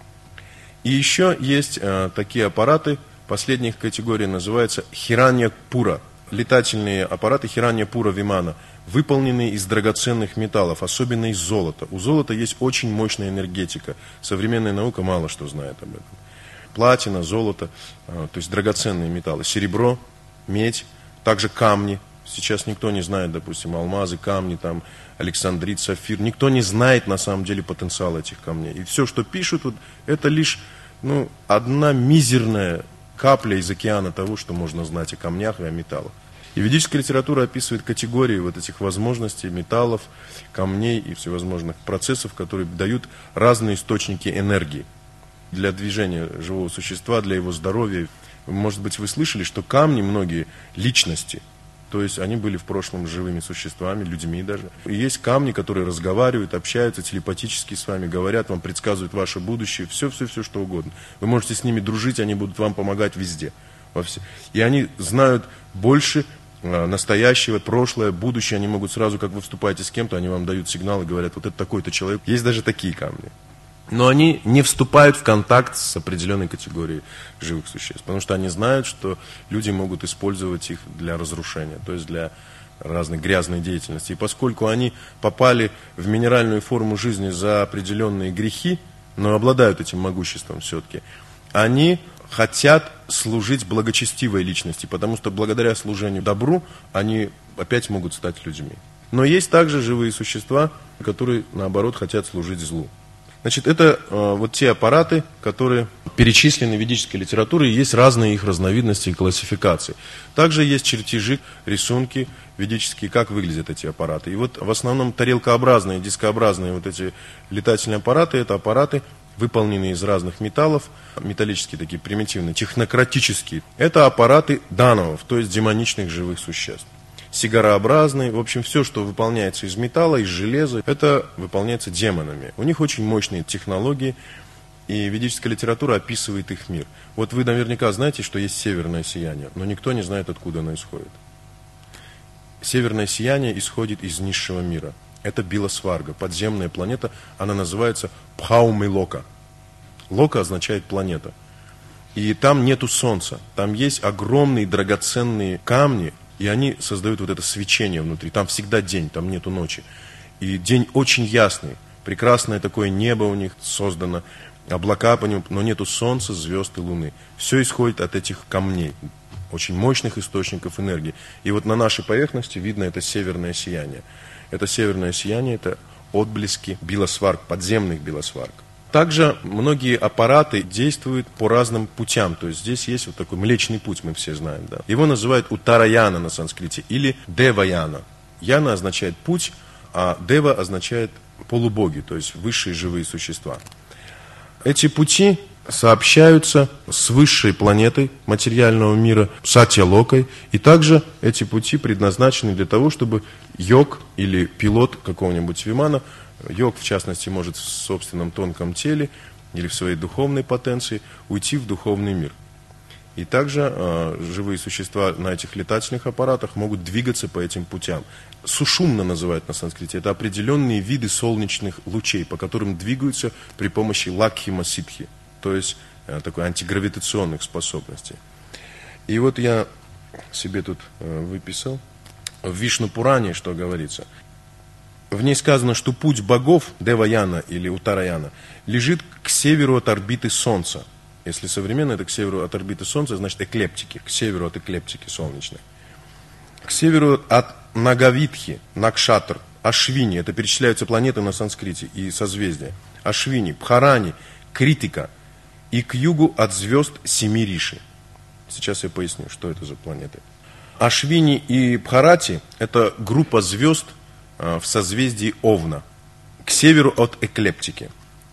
Speaker 1: И еще есть такие аппараты, последняя их категория называется Хиранья-пура. Летательные аппараты Хиранья-пура-вимана, выполненные из драгоценных металлов, особенно из золота. У золота есть очень мощная энергетика. Современная наука мало что знает об этом. Платина, золото, то есть драгоценные металлы. Серебро, медь, также камни. Сейчас никто не знает, допустим, алмазы, камни, там, александрит, сафир. Никто не знает на самом деле потенциал этих камней. И все, что пишут, вот, это лишь одна мизерная капля из океана того, что можно знать о камнях и о металлах. И ведическая литература описывает категории вот этих возможностей металлов, камней и всевозможных процессов, которые дают разные источники энергии для движения живого существа, для его здоровья. Может быть, вы слышали, что камни многие личности, то есть они были в прошлом живыми существами, людьми даже. И есть камни, которые разговаривают, общаются телепатически с вами, говорят вам, предсказывают ваше будущее, все, что угодно. Вы можете с ними дружить, они будут вам помогать везде. И они знают больше настоящего, прошлое, будущее. Они могут сразу, как вы вступаете с кем-то, они вам дают сигнал и говорят, вот это такой-то человек. Есть даже такие камни. Но они не вступают в контакт с определенной категорией живых существ, потому что они знают, что люди могут использовать их для разрушения, то есть для разной грязной деятельности. И поскольку они попали в минеральную форму жизни за определенные грехи, но обладают этим могуществом все-таки, они хотят служить благочестивой личности, потому что благодаря служению добру они опять могут стать людьми. Но есть также живые существа, которые, наоборот, хотят служить злу. Значит, это вот те аппараты, которые перечислены в ведической литературе, и есть разные их разновидности и классификации. Также есть чертежи, рисунки ведические, как выглядят эти аппараты. И вот в основном тарелкообразные, дискообразные вот эти летательные аппараты, это аппараты, выполненные из разных металлов, металлические такие примитивные, технократические. Это аппараты дановов, то есть демоничных живых существ. Сигарообразные, в общем, все, что выполняется из металла, из железа, это выполняется демонами. У них очень мощные технологии, и ведическая литература описывает их мир. Вот вы наверняка знаете, что есть северное сияние, но никто не знает, откуда оно исходит. Северное сияние исходит из низшего мира. Это Биласварга, подземная планета, она называется Пхаумилока. Лока означает планета. И там нету солнца, там есть огромные драгоценные камни, и они создают вот это свечение внутри. Там всегда день, там нету ночи. И день очень ясный, прекрасное такое небо у них создано, облака по нему, но нету солнца, звезд и луны. Все исходит от этих камней, очень мощных источников энергии. И вот на нашей поверхности видно это северное сияние. Это северное сияние, это отблески Биласварг, подземных Биласварг. Также многие аппараты действуют по разным путям. То есть здесь есть вот такой Млечный путь, мы все знаем. Да? Его называют Уттараяна на санскрите или Деваяна. Яна означает путь, а Дева означает полубоги, то есть высшие живые существа. Эти пути сообщаются с высшей планетой материального мира, Сатья-Локой, и также эти пути предназначены для того, чтобы йог или пилот какого-нибудь вимана, йог в частности может в собственном тонком теле или в своей духовной потенции уйти в духовный мир. И также живые существа на этих летательных аппаратах могут двигаться по этим путям. Сушумна называют на санскрите. Это определенные виды солнечных лучей, по которым двигаются при помощи лакхима-ситхи, то есть такой антигравитационных способностей. И вот я себе тут выписал в Вишну-Пуране, что говорится. В ней сказано, что путь богов, Деваяна или Уттараяна, лежит к северу от орбиты Солнца. Если современно, это к северу от орбиты Солнца, значит эклептики, к северу от эклептики солнечной. К северу от Нагавитхи, Накшатр, Ашвини, это перечисляются планеты на санскрите и созвездия. Ашвини, Бхарани, Критика. И к югу от звезд Семи Риши. Сейчас я поясню, что это за планеты. Ашвини и Бхарати – это группа звезд в созвездии Овна, к северу от эклептики.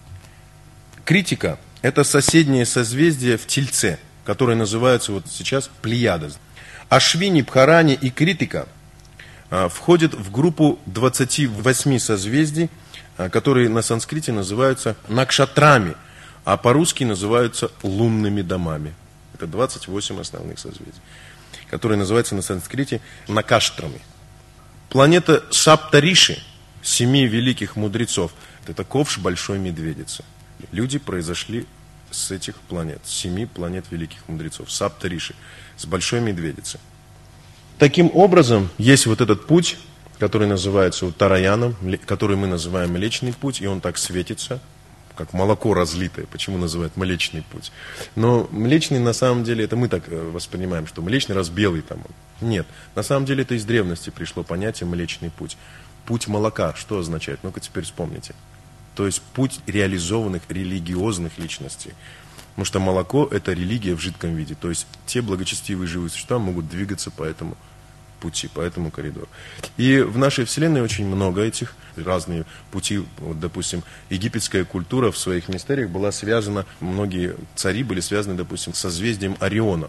Speaker 1: Критика – это соседнее созвездие в Тельце, которое называется вот сейчас Плеяда. Ашвини, Бхарани и Критика входят в группу 28 созвездий, которые на санскрите называются Накшатрами, а по-русски называются лунными домами. Это 28 основных созвездий, которые называются на санскрите Накаштрами. Планета Саптариши, 7 великих мудрецов, это ковш Большой Медведицы. Люди произошли с этих планет, с 7 планет великих мудрецов, Саптариши, с Большой Медведицы. Таким образом, есть вот этот путь, который называется Уттараяном, который мы называем Млечный путь, и он так светится, как молоко разлитое, почему называют Млечный Путь. Но Млечный, на самом деле, это мы так воспринимаем, что Млечный раз белый там. Нет, на самом деле это из древности пришло понятие Млечный Путь. Путь молока, что означает? Ну-ка теперь вспомните. То есть путь реализованных религиозных личностей. Потому что молоко – это религия в жидком виде. То есть те благочестивые живые существа могут двигаться по этому пути, по этому коридору. И в нашей Вселенной очень много этих разные пути. Вот, допустим, египетская культура в своих мистериях была связана, многие цари были связаны, допустим, с созвездием Ориона.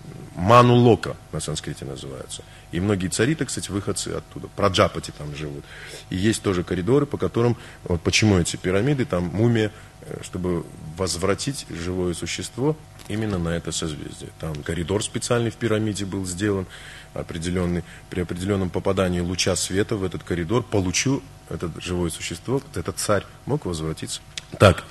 Speaker 1: Ману Лока на санскрите называется. И многие цари, так сказать, выходцы оттуда. Праджапати там живут. И есть тоже коридоры, по которым, вот почему эти пирамиды, там мумия, чтобы возвратить живое существо именно на это созвездие. Там коридор специальный в пирамиде был сделан, определенный, при определенном попадании луча света в этот коридор, по лучу это живое существо, этот царь мог возвратиться. Так,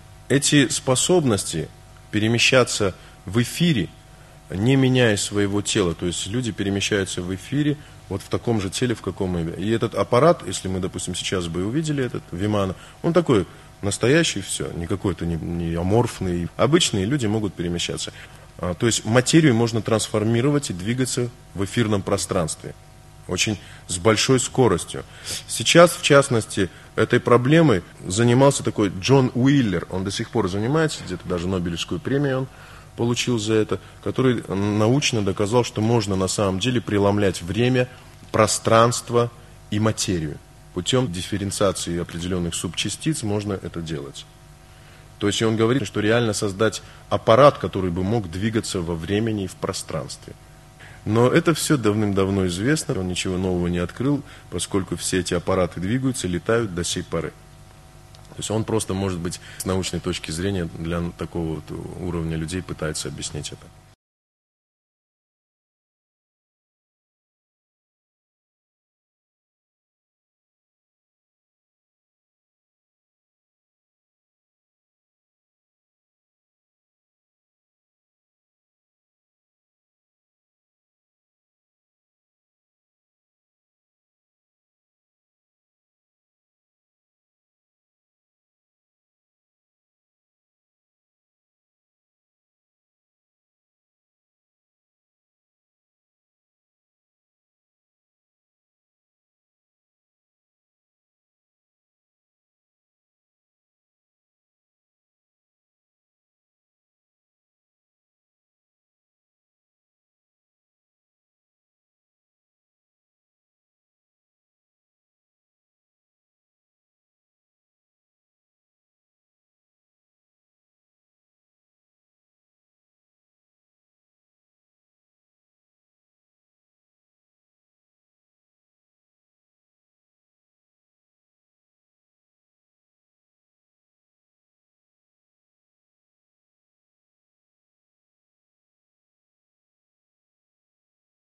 Speaker 1: эти способности перемещаться в эфире, не меняя своего тела, то есть люди перемещаются в эфире вот в таком же теле, в каком мы. И этот аппарат, если мы, допустим, сейчас бы увидели этот Вимана, он такой настоящий, все, не какой-то не аморфный. Обычные люди могут перемещаться. То есть материю можно трансформировать и двигаться в эфирном пространстве. Очень с большой скоростью. Сейчас, в частности, этой проблемой занимался такой Джон Уиллер. Он до сих пор занимается, где-то даже Нобелевскую премию он получил за это, который научно доказал, что можно на самом деле преломлять время, пространство и материю. Путем дифференциации определенных субчастиц можно это делать. То есть он говорит, что реально создать аппарат, который бы мог двигаться во времени и в пространстве. Но это все давным-давно известно, он ничего нового не открыл, поскольку все эти аппараты двигаются, летают до сей поры. То есть он просто, может быть, с научной точки зрения для такого вот уровня людей пытается объяснить это.